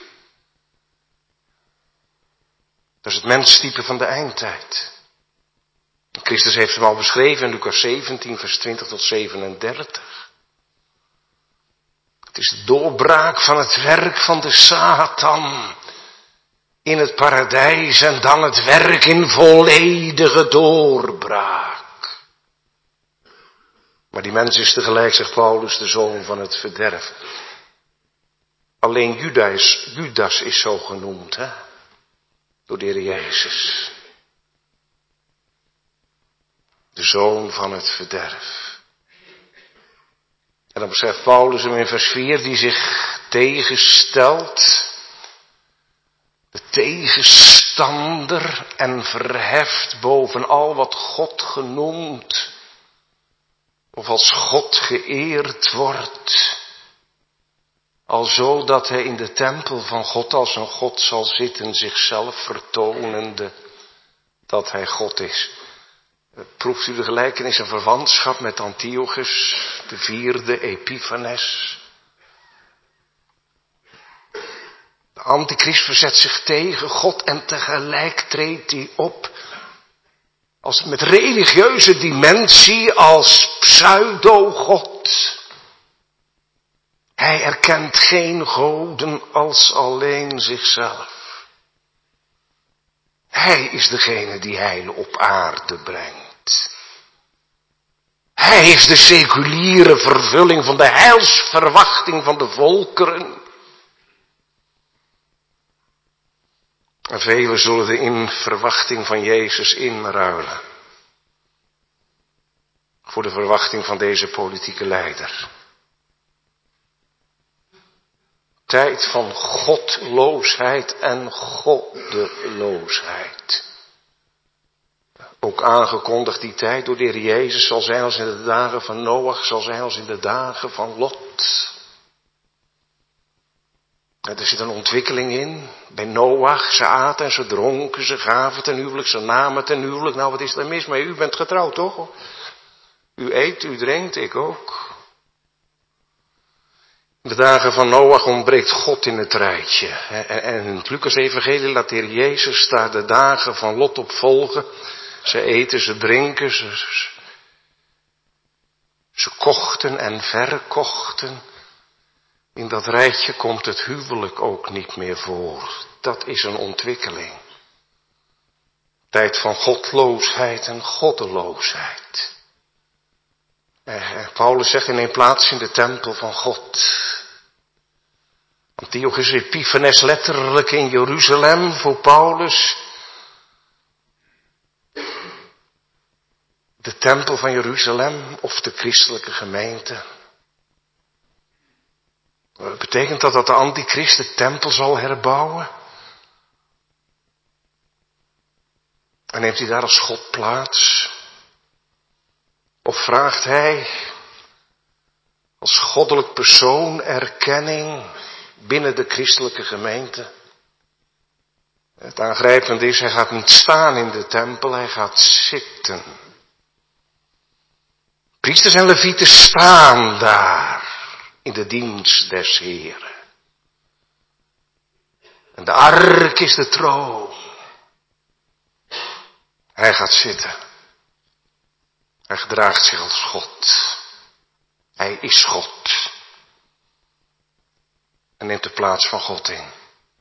Dat is het menstype van de eindtijd. Christus heeft hem al beschreven in Lucas zeventien, vers twintig tot zevenendertig. Het is de doorbraak van het werk van de Satan in het paradijs en dan het werk in volledige doorbraak. Maar die mens is tegelijk, zegt Paulus, de zoon van het verderf. Alleen Judas, Judas is zo genoemd, hè? Door de Heer Jezus. De zoon van het verderf. En dan zegt Paulus hem in vers vier, die zich tegenstelt. De tegenstander en verheft boven al wat God genoemd of als God geëerd wordt. Alzo dat hij in de tempel van God als een God zal zitten, zichzelf vertonende dat hij God is. Proeft u de gelijkenis en verwantschap met Antiochus, de vierde Epiphanes? De antichrist verzet zich tegen God en tegelijk treedt hij op als met religieuze dimensie als pseudo-God. Hij erkent geen goden als alleen zichzelf. Hij is degene die heil op aarde brengt. Hij is de seculiere vervulling van de heilsverwachting van de volkeren. En velen zullen de in verwachting van Jezus inruilen. Voor de verwachting van deze politieke leider. Tijd van godloosheid en goddeloosheid. Ook aangekondigd die tijd door de Heer Jezus zal zijn als in de dagen van Noach, zal zijn als in de dagen van Lot. En er zit een ontwikkeling in. Bij Noach, ze aten en ze dronken, ze gaven ten huwelijk, ze namen ten huwelijk. Nou, wat is er mis mee? U bent getrouwd, toch? U eet, u drinkt, ik ook. In de dagen van Noach ontbreekt God in het rijtje. En in het Lucas-evangelie laat de Heer Jezus daar de dagen van Lot op volgen. Ze eten, ze drinken, ze, ze kochten en verkochten. In dat rijtje komt het huwelijk ook niet meer voor. Dat is een ontwikkeling. Tijd van godloosheid en goddeloosheid. Eh, Paulus zegt in een plaats in de tempel van God. Antiochus Epiphanes letterlijk in Jeruzalem voor Paulus. De tempel van Jeruzalem of de christelijke gemeente. Betekent dat dat de antichrist de tempel zal herbouwen? En neemt hij daar als God plaats? Of vraagt hij als goddelijk persoon erkenning binnen de christelijke gemeente? Het aangrijpende is, hij gaat niet staan in de tempel, hij gaat zitten. Priesters en levieten staan daar in de dienst des Heren. En de ark is de troon. Hij gaat zitten. Hij gedraagt zich als God. Hij is God. En neemt de plaats van God in.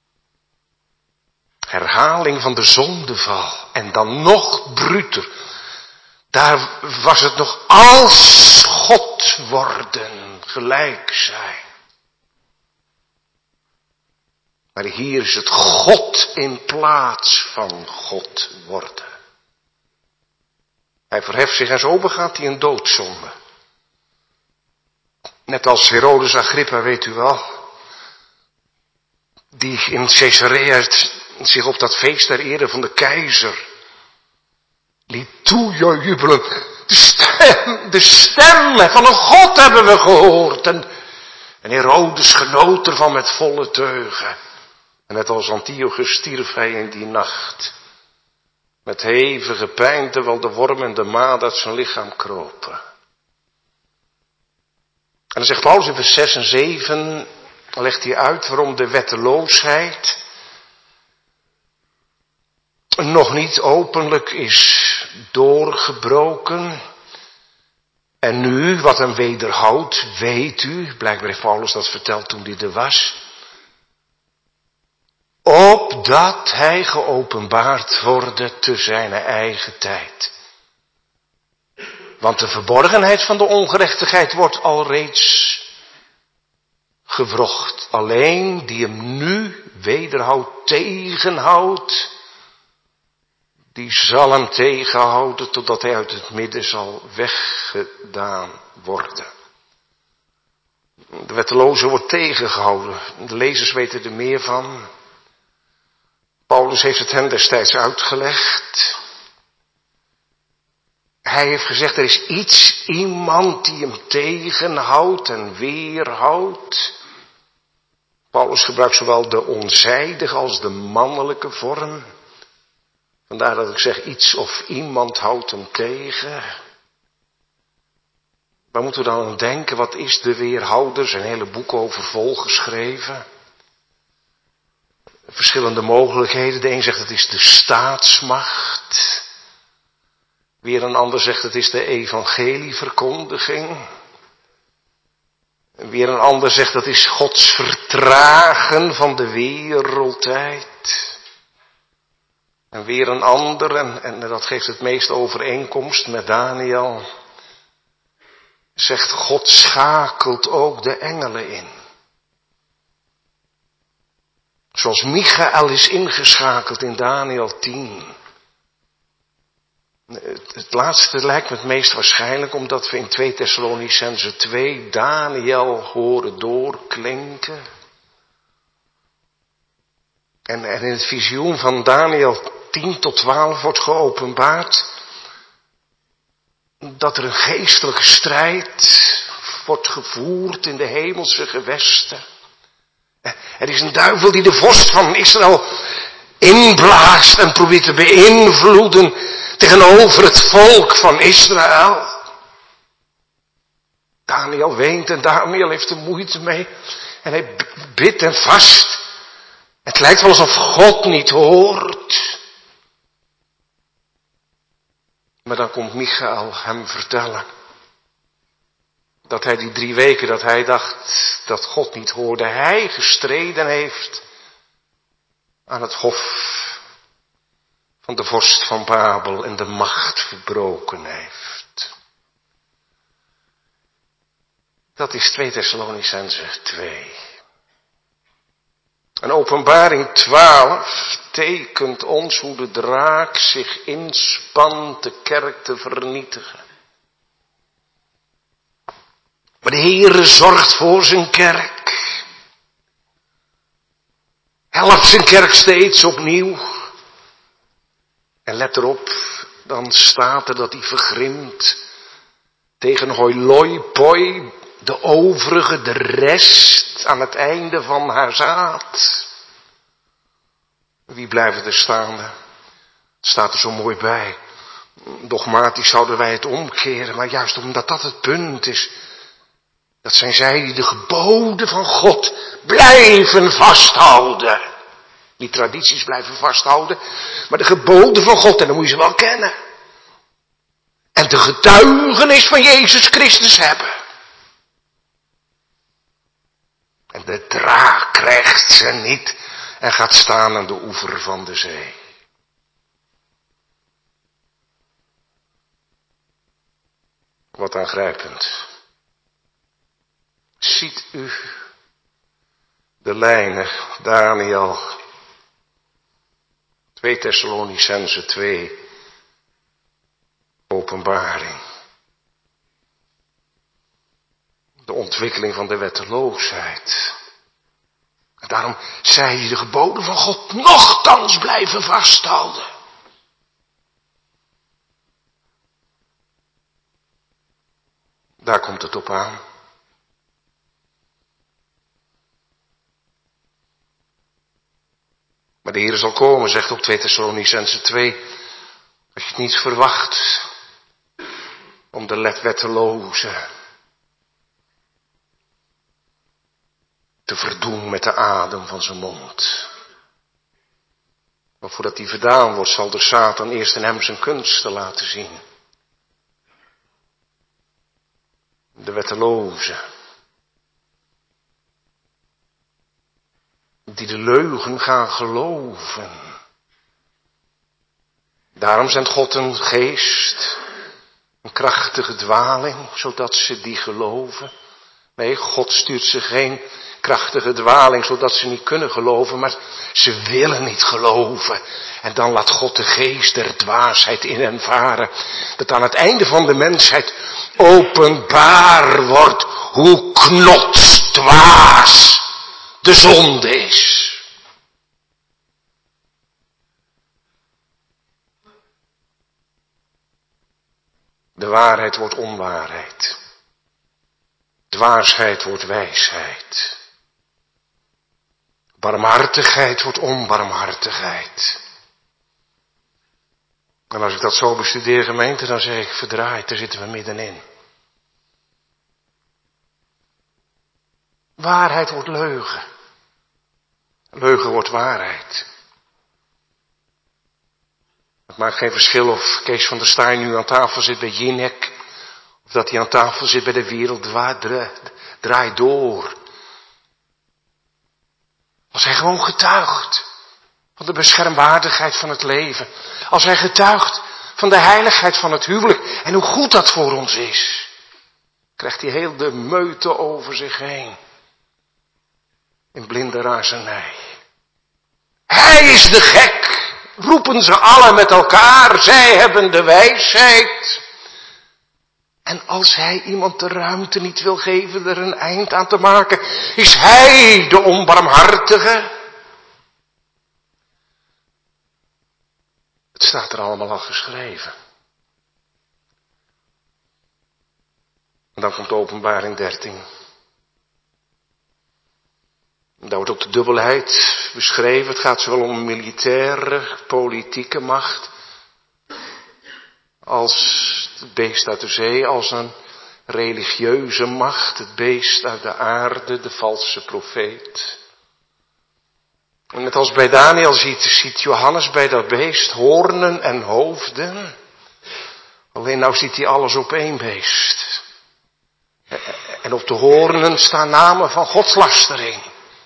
Herhaling van de zondeval. En dan nog bruter. Daar was het nog als God worden, gelijk zijn. Maar hier is het God in plaats van God worden. Hij verheft zich en zo begaat hij een doodzonde. Net als Herodes Agrippa, weet u wel. Die in Caesarea zich op dat feest ter ere van de keizer liet toejubelen. De stem, de stem van een God hebben we gehoord. En, en Herodes genoot ervan met volle teugen. En net als Antiochus stierf hij in die nacht. Met hevige pijn, terwijl de worm en de maad uit zijn lichaam kropen. En dan zegt Paulus in vers zes en zeven, legt hij uit waarom de wetteloosheid nog niet openlijk is doorgebroken. En nu, wat hem wederhoudt, weet u, blijkbaar heeft Paulus dat verteld toen hij er was, opdat hij geopenbaard worden te zijn eigen tijd. Want de verborgenheid van de ongerechtigheid wordt alreeds gewrocht. Alleen die hem nu wederhoudt, tegenhoudt, die zal hem tegenhouden totdat hij uit het midden zal weggedaan worden. De wetteloze wordt tegengehouden. De lezers weten er meer van. Paulus heeft het hen destijds uitgelegd. Hij heeft gezegd, er is iets, iemand die hem tegenhoudt en weerhoudt. Paulus gebruikt zowel de onzijdige als de mannelijke vorm. Vandaar dat ik zeg, iets of iemand houdt hem tegen. Waar moeten we dan aan denken? Wat is de weerhouder? Er zijn hele boeken over volgeschreven. Verschillende mogelijkheden. De een zegt het is de staatsmacht. Weer een ander zegt het is de evangelieverkondiging. Weer een ander zegt dat is Gods vertragen van de wereldtijd. En weer een ander, en, en dat geeft het meest overeenkomst met Daniel, zegt God schakelt ook de engelen in. Zoals Michael is ingeschakeld in Daniel tien. Het, het laatste lijkt me het meest waarschijnlijk, omdat we in twee Thessalonicenzen twee Daniel horen doorklinken. En, en in het visioen van Daniel tien tot twaalf wordt geopenbaard dat er een geestelijke strijd wordt gevoerd in de hemelse gewesten. Er is een duivel die de vorst van Israël inblaast en probeert te beïnvloeden tegenover het volk van Israël. Daniel weent en Daniel heeft er moeite mee en hij bidt en vast. Het lijkt wel alsof God niet hoort. Maar dan komt Michael hem vertellen dat hij die drie weken dat hij dacht dat God niet hoorde, hij gestreden heeft aan het hof van de vorst van Babel en de macht verbroken heeft. Dat is twee Thessalonicenzen twee. En Openbaring twaalf tekent ons hoe de draak zich inspant de kerk te vernietigen. Maar de Heere zorgt voor zijn kerk. Helpt zijn kerk steeds opnieuw. En let erop, dan staat er dat hij vergrimt tegen hoi loi poi, de overige, de rest aan het einde van haar zaad. Wie blijven er staande? Het staat er zo mooi bij. Dogmatisch zouden wij het omkeren, maar juist omdat dat het punt is. Dat zijn zij die de geboden van God blijven vasthouden. Niet tradities blijven vasthouden, maar de geboden van God. En dan moet je ze wel kennen. En de getuigenis van Jezus Christus hebben. En de draak krijgt ze niet en gaat staan aan de oever van de zee. Wat aangrijpend. Ziet u de lijnen, Daniel, twee Thessalonicenzen twee, Openbaring. De ontwikkeling van de wetteloosheid. En daarom zij die de geboden van God nochtans blijven vasthouden. Daar komt het op aan. Maar de Heer zal komen, zegt op twee Thessalonicenzen twee, als je het niet verwacht, om de wetteloze te verdoen met de adem van zijn mond. Maar voordat die verdaan wordt, zal de Satan eerst in hem zijn kunsten laten zien. De wetteloze, die de leugen gaan geloven. Daarom zendt God een geest, Een krachtige dwaling, zodat ze die geloven. Nee, God stuurt ze geen krachtige dwaling, zodat ze niet kunnen geloven, maar ze willen niet geloven. En dan laat God de geest der dwaasheid in hen varen. Dat aan het einde van de mensheid openbaar wordt hoe knotsdwaas de zonde is. De waarheid wordt onwaarheid. Dwaasheid wordt wijsheid. Barmhartigheid wordt onbarmhartigheid. En als ik dat zo bestudeer, gemeente, dan zeg ik verdraaid, daar zitten we middenin. Waarheid wordt leugen. Leugen wordt waarheid. Het maakt geen verschil of Kees van der Staaij nu aan tafel zit bij Jinek, of dat hij aan tafel zit bij de wereld draait door. Als hij gewoon getuigt van de beschermwaardigheid van het leven. Als hij getuigt van de heiligheid van het huwelijk en hoe goed dat voor ons is. Krijgt hij heel de meute over zich heen. In blinde razernij. Hij is de gek. Roepen ze allen met elkaar. Zij hebben de wijsheid. En als hij iemand de ruimte niet wil geven er een eind aan te maken, is hij de onbarmhartige. Het staat er allemaal al geschreven. En dan komt Openbaring dertien. Daar wordt ook de dubbelheid beschreven. Het gaat zowel om militaire, politieke macht, als het beest uit de zee, als een religieuze macht, het beest uit de aarde, de valse profeet. En net als bij Daniel ziet, ziet Johannes bij dat beest hoornen en hoofden. Alleen nou ziet hij alles op één beest. En op de hoornen staan namen van godslastering.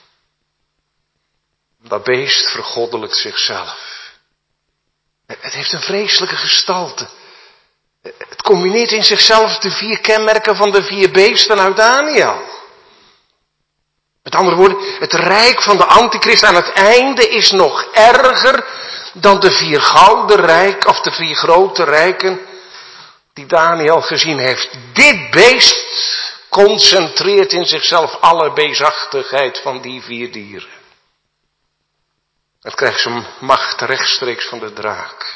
Dat beest vergoddelijkt zichzelf. Het heeft een vreselijke gestalte. Het combineert in zichzelf de vier kenmerken van de vier beesten uit Daniel. Met andere woorden, het rijk van de antichrist aan het einde is nog erger dan de vier gouden rijk, of de vier grote rijken die Daniel gezien heeft. Dit beest concentreert in zichzelf alle beestachtigheid van die vier dieren. Het krijgt zijn macht rechtstreeks van de draak.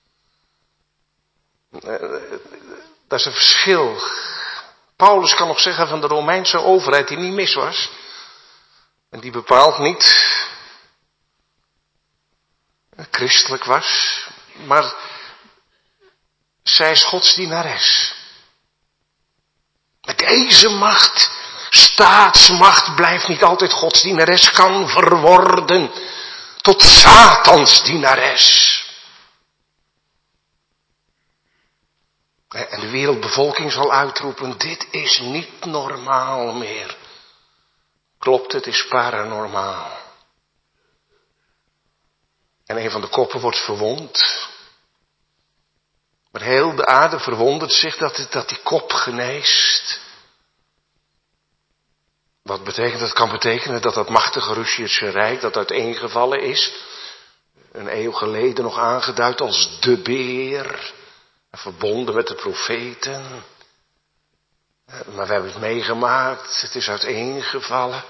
Dat is een verschil. Paulus kan nog zeggen van de Romeinse overheid die niet mis was. En die bepaald niet christelijk was. Maar zij is Gods dienares. Met deze macht, staatsmacht, blijft niet altijd Gods dienares, kan verworden tot Satans dienares. En de wereldbevolking zal uitroepen, dit is niet normaal meer. Klopt, het is paranormaal. En een van de koppen wordt verwond. Maar heel de aarde verwondert zich dat, dat die kop geneest. Wat betekent dat? Kan betekenen dat dat machtige Russische rijk dat uiteengevallen is. Een eeuw geleden nog aangeduid als de beer. Verbonden met de profeten. Maar we hebben het meegemaakt. Het is uiteengevallen.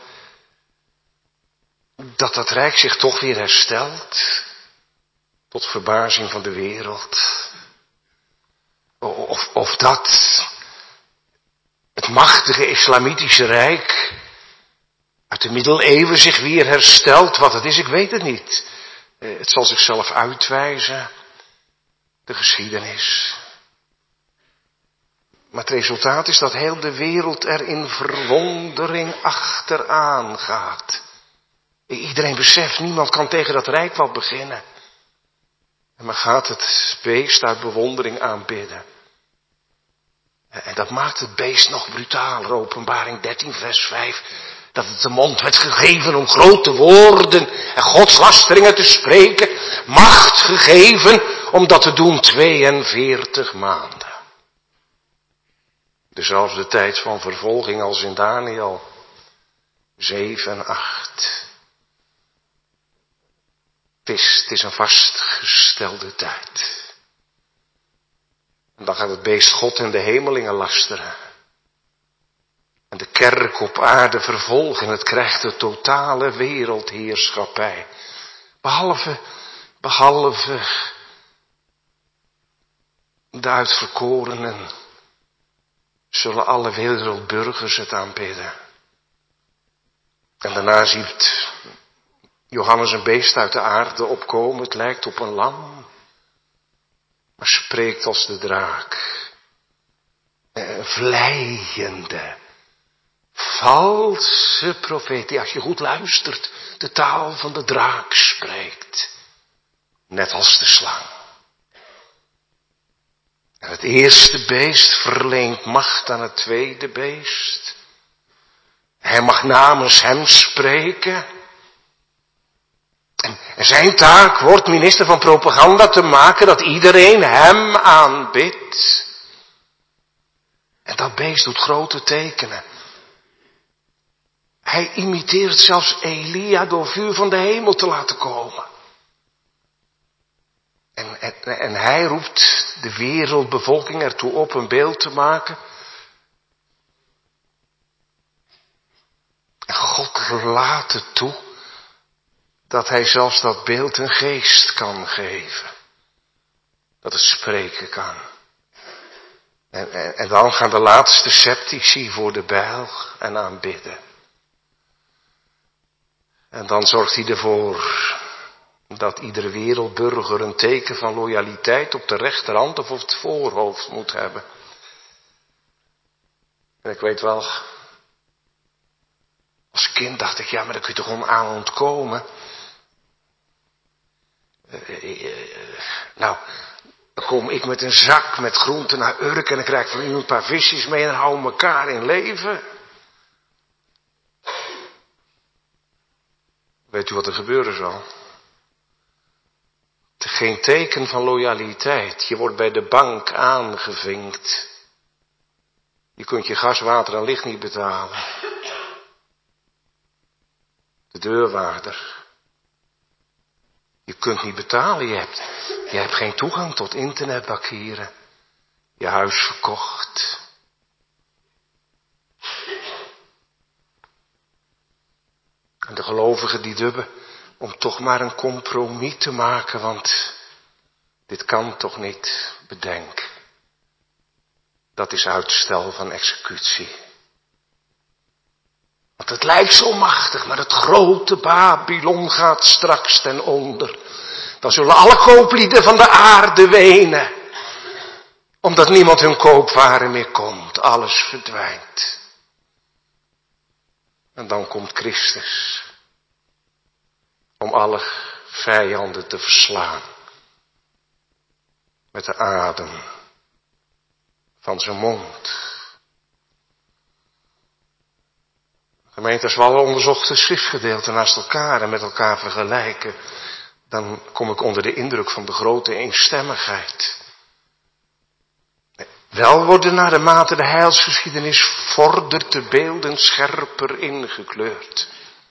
Dat dat rijk zich toch weer herstelt. Tot verbazing van de wereld. Of, of dat het machtige islamitische rijk uit de middeleeuwen zich weer herstelt. Wat het is, ik weet het niet. Het zal zichzelf uitwijzen. De geschiedenis. Maar het resultaat is dat heel de wereld er in verwondering achteraan gaat. Iedereen beseft, niemand kan tegen dat rijk wat beginnen. Maar gaat het beest uit bewondering aanbidden. En dat maakt het beest nog brutaler. Openbaring dertien vers vijf. Dat het de mond werd gegeven om grote woorden en godslasteringen te spreken. Macht gegeven om dat te doen tweeënveertig maanden. Dezelfde tijd van vervolging als in Daniel zeven en acht. Het is, het is een vastgestelde tijd. En dan gaat het beest God en de hemelingen lasteren. En de kerk op aarde vervolgen. Het krijgt de totale wereldheerschappij. Behalve, behalve de uitverkorenen zullen alle wereldburgers het aanbidden. En daarna ziet Johannes een beest uit de aarde opkomen. Het lijkt op een lam, maar spreekt als de draak. Een vleiende, valse profeet, die als je goed luistert, de taal van de draak spreekt. Net als de slang. En het eerste beest verleent macht aan het tweede beest. Hij mag namens hem spreken. En, en zijn taak wordt minister van propaganda te maken dat iedereen hem aanbidt. En dat beest doet grote tekenen. Hij imiteert zelfs Elia door vuur van de hemel te laten komen. En, en, en hij roept de wereldbevolking ertoe op een beeld te maken. En God laat het toe dat hij zelfs dat beeld een geest kan geven. Dat het spreken kan. En, en, en dan gaan de laatste sceptici voor de bijl en aanbidden. En dan zorgt hij ervoor dat iedere wereldburger een teken van loyaliteit op de rechterhand of op het voorhoofd moet hebben. En ik weet wel, als kind dacht ik, ja, maar daar kun je toch aan ontkomen. Uh, uh, uh, nou, dan kom ik met een zak met groenten naar Urk en dan krijg ik van u een paar visjes mee en dan houden we elkaar in leven. Weet u wat er gebeuren zal? Geen teken van loyaliteit. Je wordt bij de bank aangevinkt. Je kunt je gas, water en licht niet betalen. De deurwaarder. Je kunt niet betalen. Je hebt, je hebt geen toegang tot internetbankieren. Je huis verkocht. En de gelovigen die dubben om toch maar een compromis te maken, want dit kan toch niet, bedenk. Dat is uitstel van executie. Want het lijkt zo machtig, maar het grote Babylon gaat straks ten onder. Dan zullen alle kooplieden van de aarde wenen. Omdat niemand hun koopwaren meer komt. Alles verdwijnt. En dan komt Christus. Om alle vijanden te verslaan. Met de adem van zijn mond. Gemeente, als we alle onderzochte schriftgedeelten naast elkaar en met elkaar vergelijken, dan kom ik onder de indruk van de grote eenstemmigheid. Wel worden naar de mate de heilsgeschiedenis vordert de beelden scherper ingekleurd.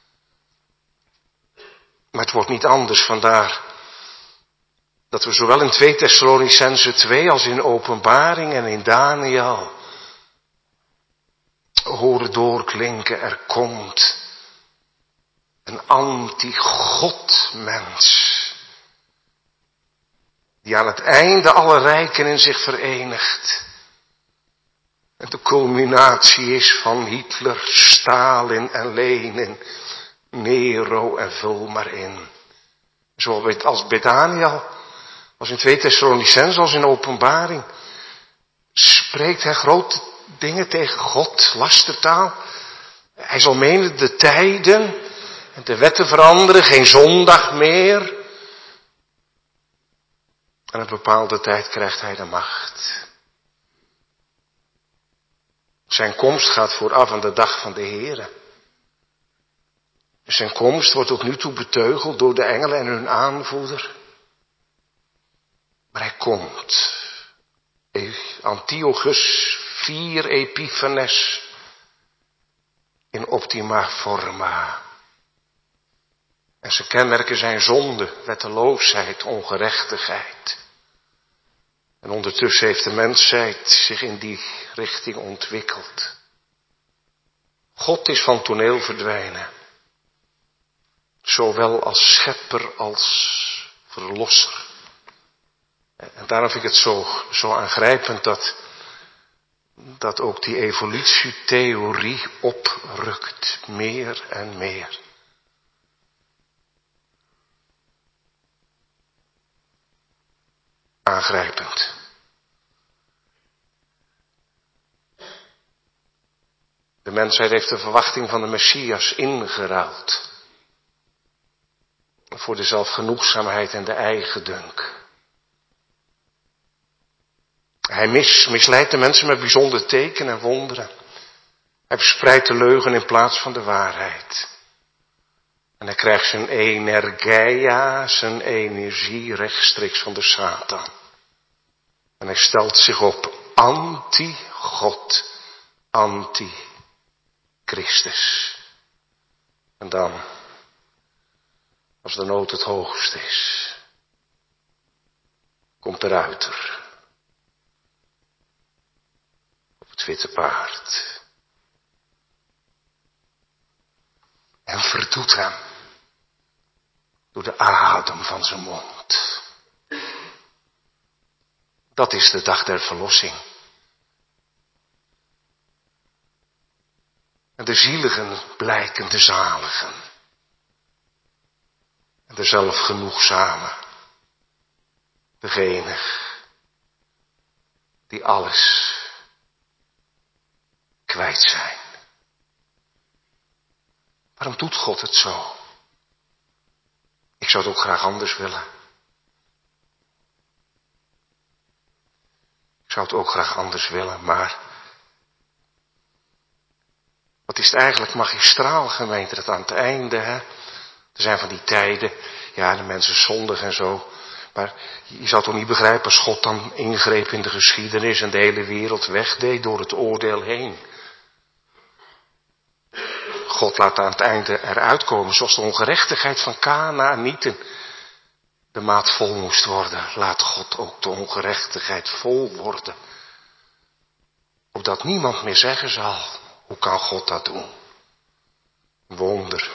Maar het wordt niet anders, vandaar dat we zowel in twee Thessalonicenzen twee als in Openbaring en in Daniel horen doorklinken, er komt een anti-God-mens. Die aan het einde alle rijken in zich verenigt. En de culminatie is van Hitler, Stalin en Lenin, Nero en vul maar in. Zoals als bij Daniel, als in twee Thessalonicenzen, als in Openbaring, spreekt hij grote dingen tegen God, lastertaal. Hij zal menen de tijden en de wetten veranderen, geen zondag meer. En op een bepaalde tijd krijgt hij de macht. Zijn komst gaat vooraf aan de dag van de Heere. Zijn komst wordt tot nu toe beteugeld door de engelen en hun aanvoerder. Maar hij komt. Antiochus Vier epiphanes in optima forma. En zijn kenmerken zijn zonde, wetteloosheid, ongerechtigheid. En ondertussen heeft de mensheid zich in die richting ontwikkeld. God is van toneel verdwijnen. Zowel als schepper als verlosser. En daarom vind ik het zo, zo aangrijpend dat, dat ook die evolutietheorie oprukt. Meer en meer. Aangrijpend. De mensheid heeft de verwachting van de Messias ingeruild. Voor de zelfgenoegzaamheid en de eigendunk. Hij mis, misleidt de mensen met bijzondere tekenen en wonderen. Hij verspreidt de leugen in plaats van de waarheid. En hij krijgt zijn energia, zijn energie rechtstreeks van de Satan. En hij stelt zich op anti-God, anti-Christus. En dan, als de nood het hoogst is, komt de ruiter. Op het witte paard. En verdoet hem. Door de adem van zijn mond. Dat is de dag der verlossing. En de zieligen blijken de zaligen. En de zelfgenoegzamen. Degene die alles kwijt zijn. Waarom doet God het zo? Ik zou het ook graag anders willen. Ik zou het ook graag anders willen, maar wat is het eigenlijk magistraal, gemeente, dat aan het einde, hè? Er zijn van die tijden, ja, de mensen zondig en zo, maar je zou toch niet begrijpen als God dan ingreep in de geschiedenis en de hele wereld wegdeed door het oordeel heen. God laat aan het einde eruit komen, zoals de ongerechtigheid van Kanaanieten de maat vol moest worden. Laat God ook de ongerechtigheid vol worden. Opdat niemand meer zeggen zal, hoe kan God dat doen? Wonder.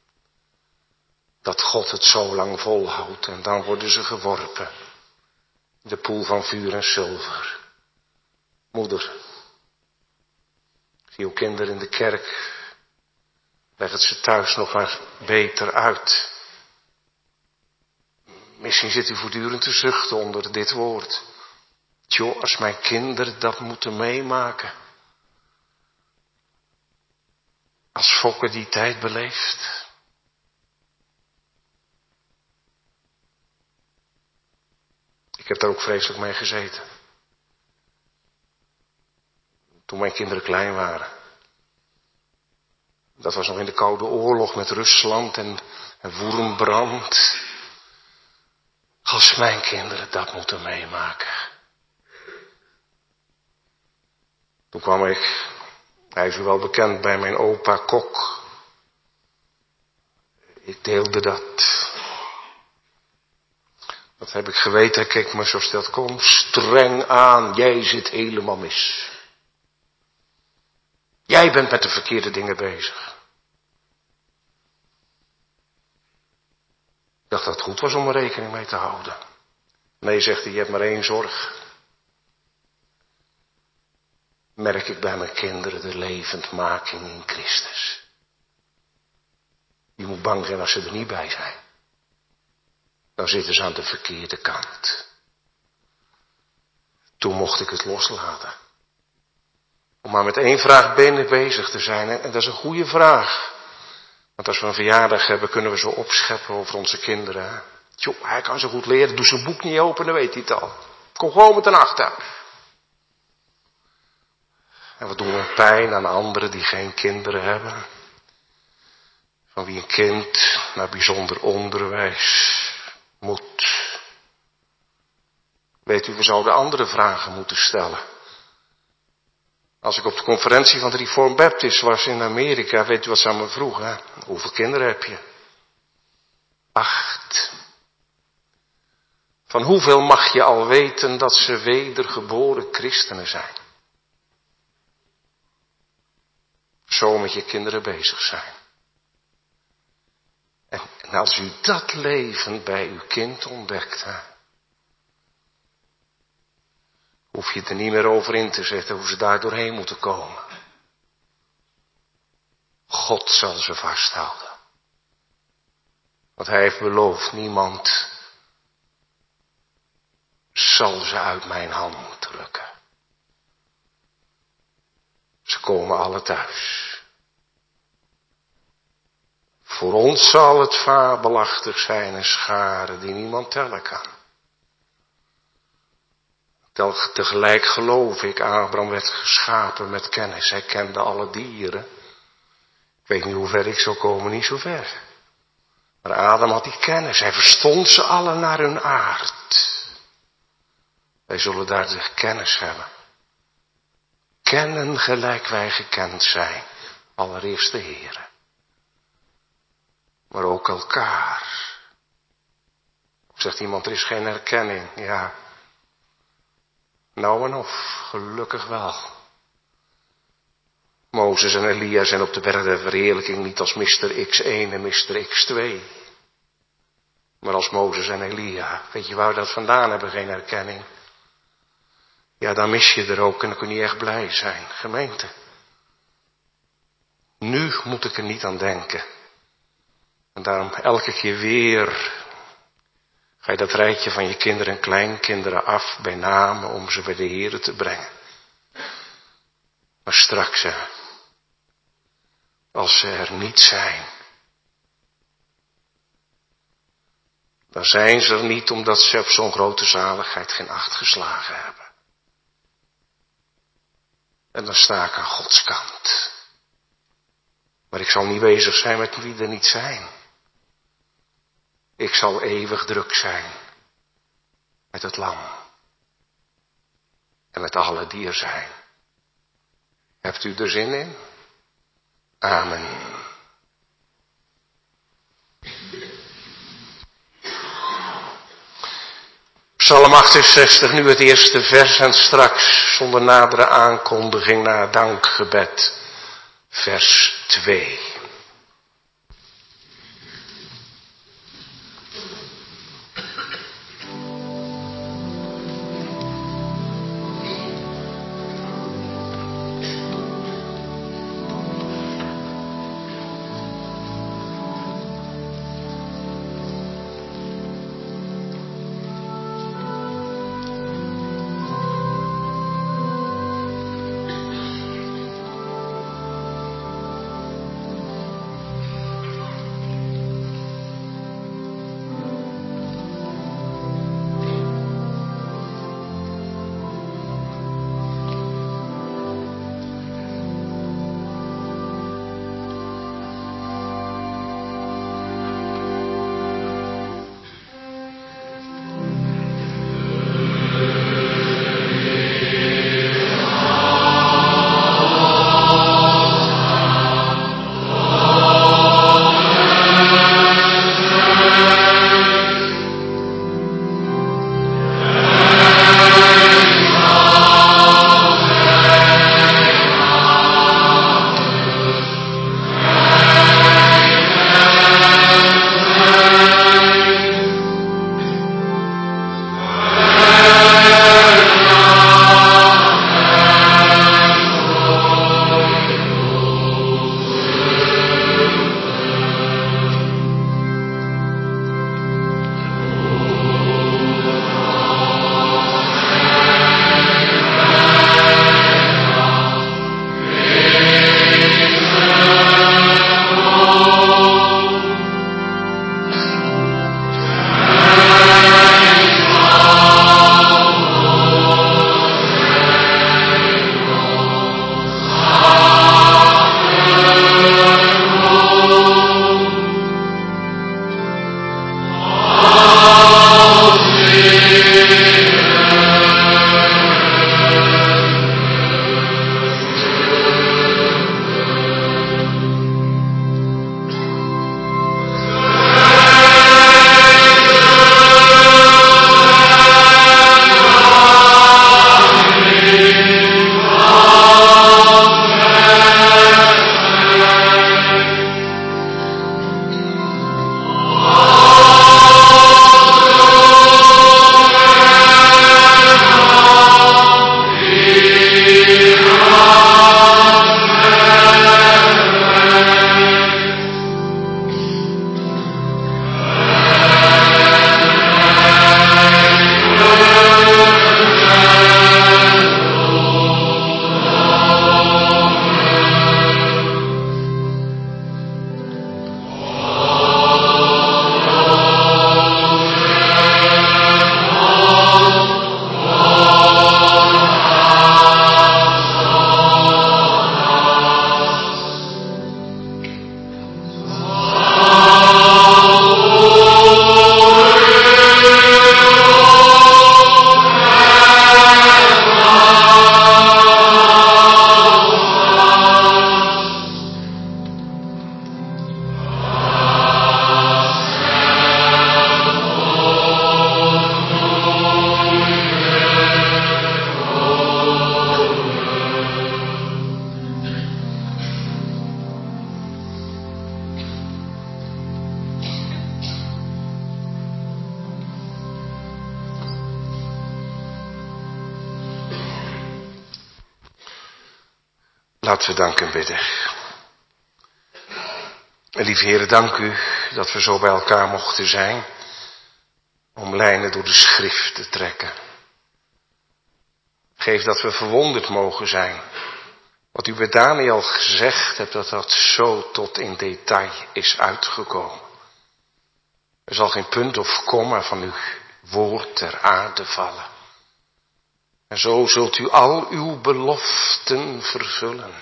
Dat God het zo lang volhoudt en dan worden ze geworpen. De poel van vuur en zilver. Moeder. Zie uw kinderen in de kerk. Leg het ze thuis nog maar beter uit. Misschien zit u voortdurend te zuchten onder dit woord. Tjoh, als mijn kinderen dat moeten meemaken. Als Fokke die tijd beleeft. Ik heb daar ook vreselijk mee gezeten. Toen mijn kinderen klein waren. Dat was nog in de Koude Oorlog met Rusland en, en Woerenbrand. Als mijn kinderen dat moeten meemaken. Toen kwam ik, hij is u wel bekend, bij mijn opa Kok. Ik deelde dat. Dat heb ik geweten, hij keek me zo stil, kom streng aan, jij zit helemaal mis. Jij bent met de verkeerde dingen bezig. Ik dacht dat het goed was om er rekening mee te houden. Nee, zegt hij, je hebt maar één zorg. Merk ik bij mijn kinderen de levendmaking in Christus. Je moet bang zijn als ze er niet bij zijn. Dan zitten ze aan de verkeerde kant. Toen mocht ik het loslaten. Om maar met één vraag binnen bezig te zijn. En dat is een goede vraag. Want als we een verjaardag hebben, kunnen we zo opscheppen over onze kinderen. Tjoh, hij kan zo goed leren. Doe zijn boek niet open, dan weet hij het al. Kom gewoon met een acht thuis. En wat doen we pijn aan anderen die geen kinderen hebben. Van wie een kind naar bijzonder onderwijs moet. Weet u, we zouden andere vragen moeten stellen. Als ik op de conferentie van de Reformed Baptist was in Amerika, weet u wat ze aan me vroegen? Hoeveel kinderen heb je? Acht. Van hoeveel mag je al weten dat ze wedergeboren christenen zijn? Zo met je kinderen bezig zijn. En, en als u dat leven bij uw kind ontdekt, hè, hoef je er niet meer over in te zetten hoe ze daar doorheen moeten komen. God zal ze vasthouden. Want hij heeft beloofd, niemand zal ze uit mijn hand drukken. Ze komen alle thuis. Voor ons zal het fabelachtig zijn, een schare die niemand tellen kan. Tegelijk geloof ik, Abraham werd geschapen met kennis. Hij kende alle dieren. Ik weet niet hoe ver ik zou komen, niet zo ver. Maar Adam had die kennis. Hij verstond ze allen naar hun aard. Wij zullen daar de kennis hebben. Kennen gelijk wij gekend zijn. Allereerst de Heere. Maar ook elkaar. Zegt iemand, er is geen herkenning. Ja. Nou en of, gelukkig wel. Mozes en Elia zijn op de berg der verheerlijking niet als mister X één en mister X twee. Maar als Mozes en Elia. Weet je waar we dat vandaan hebben, geen herkenning? Ja, dan mis je er ook en dan kun je niet echt blij zijn, gemeente. Nu moet ik er niet aan denken. En daarom elke keer weer ga je dat rijtje van je kinderen en kleinkinderen af bij namen om ze bij de Heere te brengen. Maar straks, hè, als ze er niet zijn, dan zijn ze er niet omdat ze op zo'n grote zaligheid geen acht geslagen hebben. En dan sta ik aan Gods kant. Maar ik zal niet bezig zijn met wie er niet zijn. Ik zal eeuwig druk zijn met het lam. En met alle die er zijn. Hebt u er zin in? Amen. Psalm achtenzestig, nu het eerste vers en straks zonder nadere aankondiging na dankgebed. Vers twee. Laten we danken bidden. Lieve Heer, dank u dat we zo bij elkaar mochten zijn om lijnen door de schrift te trekken. Geef dat we verwonderd mogen zijn. Wat u bij Daniel gezegd hebt, dat dat zo tot in detail is uitgekomen. Er zal geen punt of komma van uw woord ter aarde vallen. En zo zult u al uw beloften vervullen.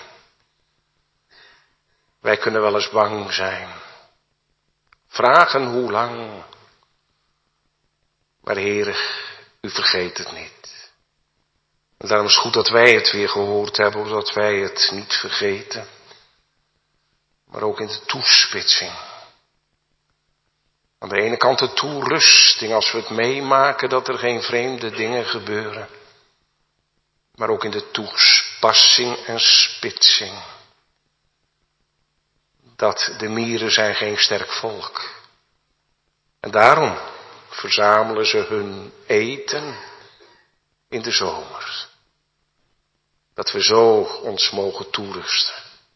Wij kunnen wel eens bang zijn. Vragen hoe lang. Maar Heer, u vergeet het niet. En daarom is het goed dat wij het weer gehoord hebben, dat wij het niet vergeten. Maar ook in de toespitsing. Aan de ene kant de toerusting als we het meemaken dat er geen vreemde dingen gebeuren. Maar ook in de toespassing en spitsing. Dat de mieren zijn geen sterk volk. En daarom verzamelen ze hun eten in de zomer. Dat we zo ons mogen toerusten.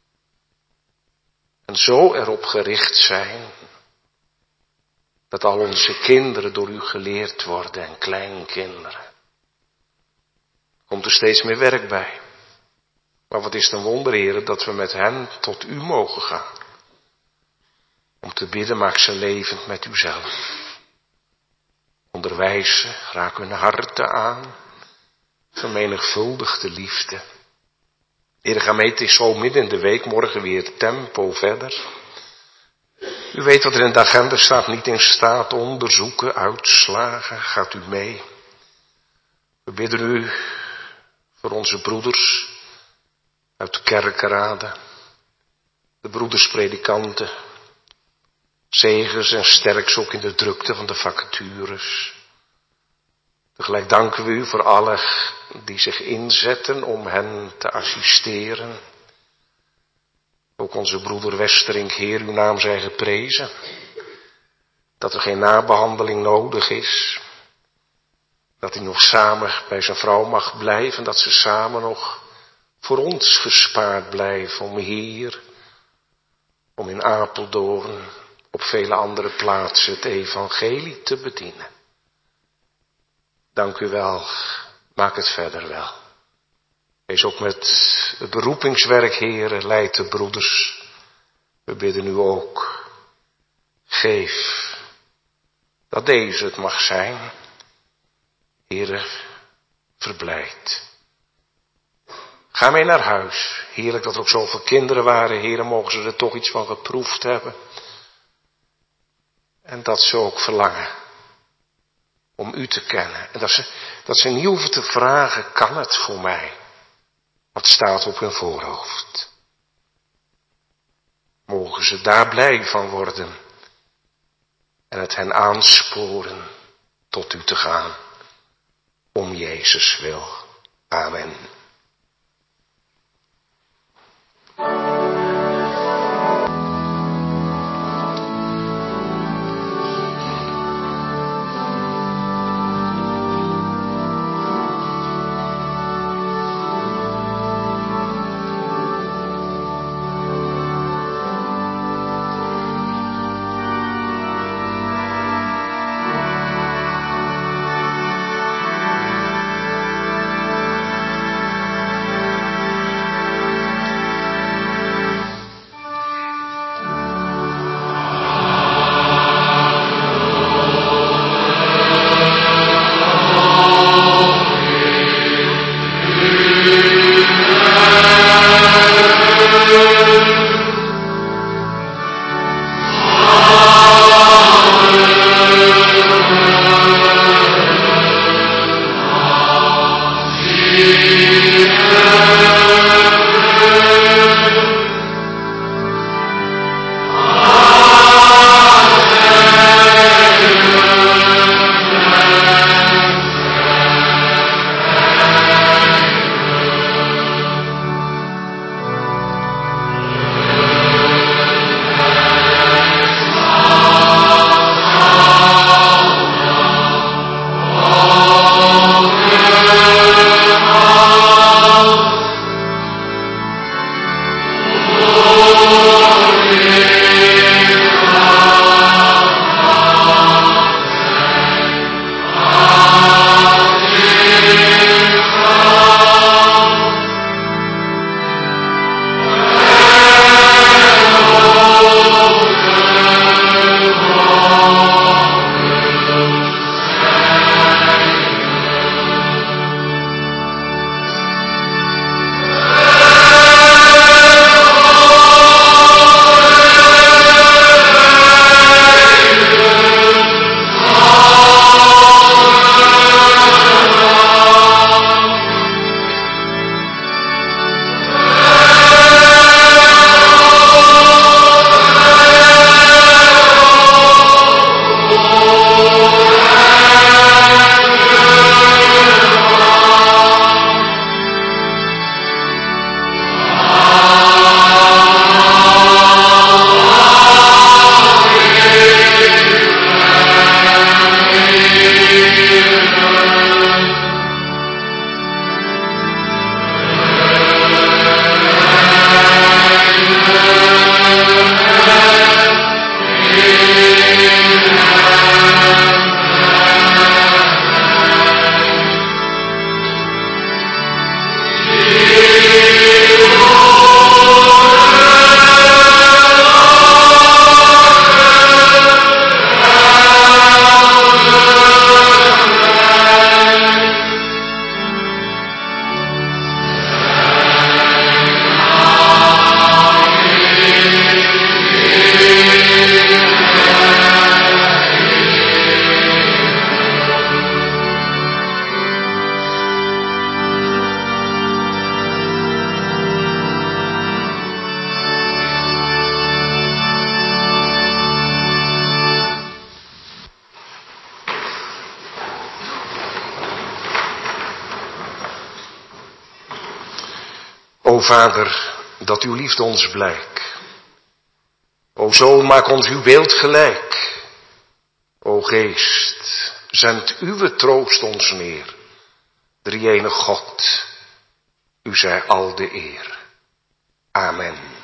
En zo erop gericht zijn. Dat al onze kinderen door u geleerd worden en kleinkinderen. Komt er steeds meer werk bij. Maar wat is het een wonder, Heer, dat we met hen tot u mogen gaan. Om te bidden, maak ze levend met uzelf. Onderwijs ze, raak hun harten aan. Vermenigvuldig de liefde. Heer, ga mee, het is zo midden in de week, morgen weer tempo verder. U weet wat er in de agenda staat, niet in staat, onderzoeken, uitslagen, gaat u mee. We bidden u voor onze broeders uit de kerkenraden, de broederspredikanten, zegens en sterks ook in de drukte van de vacatures. Tegelijk danken we u voor allen die zich inzetten om hen te assisteren. Ook onze broeder Westerink, Heer, uw naam zij geprezen. Dat er geen nabehandeling nodig is. Dat hij nog samen bij zijn vrouw mag blijven. Dat ze samen nog voor ons gespaard blijven. Om hier, om in Apeldoorn, op vele andere plaatsen het evangelie te bedienen. Dank u wel. Maak het verder wel. Wees ook met het beroepingswerk, Heere, leid de broeders. We bidden u ook. Geef dat deze het mag zijn. Heere, verblijd. Ga mee naar huis. Heerlijk dat er ook zoveel kinderen waren. Heere, mogen ze er toch iets van geproefd hebben. En dat ze ook verlangen om u te kennen. En dat ze, dat ze niet hoeven te vragen, kan het voor mij? Wat staat op hun voorhoofd? Mogen ze daar blij van worden. En het hen aansporen tot u te gaan. Om Jezus wil. Amen. O Vader, dat uw liefde ons blijk. O Zoon, maak ons uw beeld gelijk. O Geest, zend uw troost ons neer. Drie-enige God, u zij al de eer. Amen.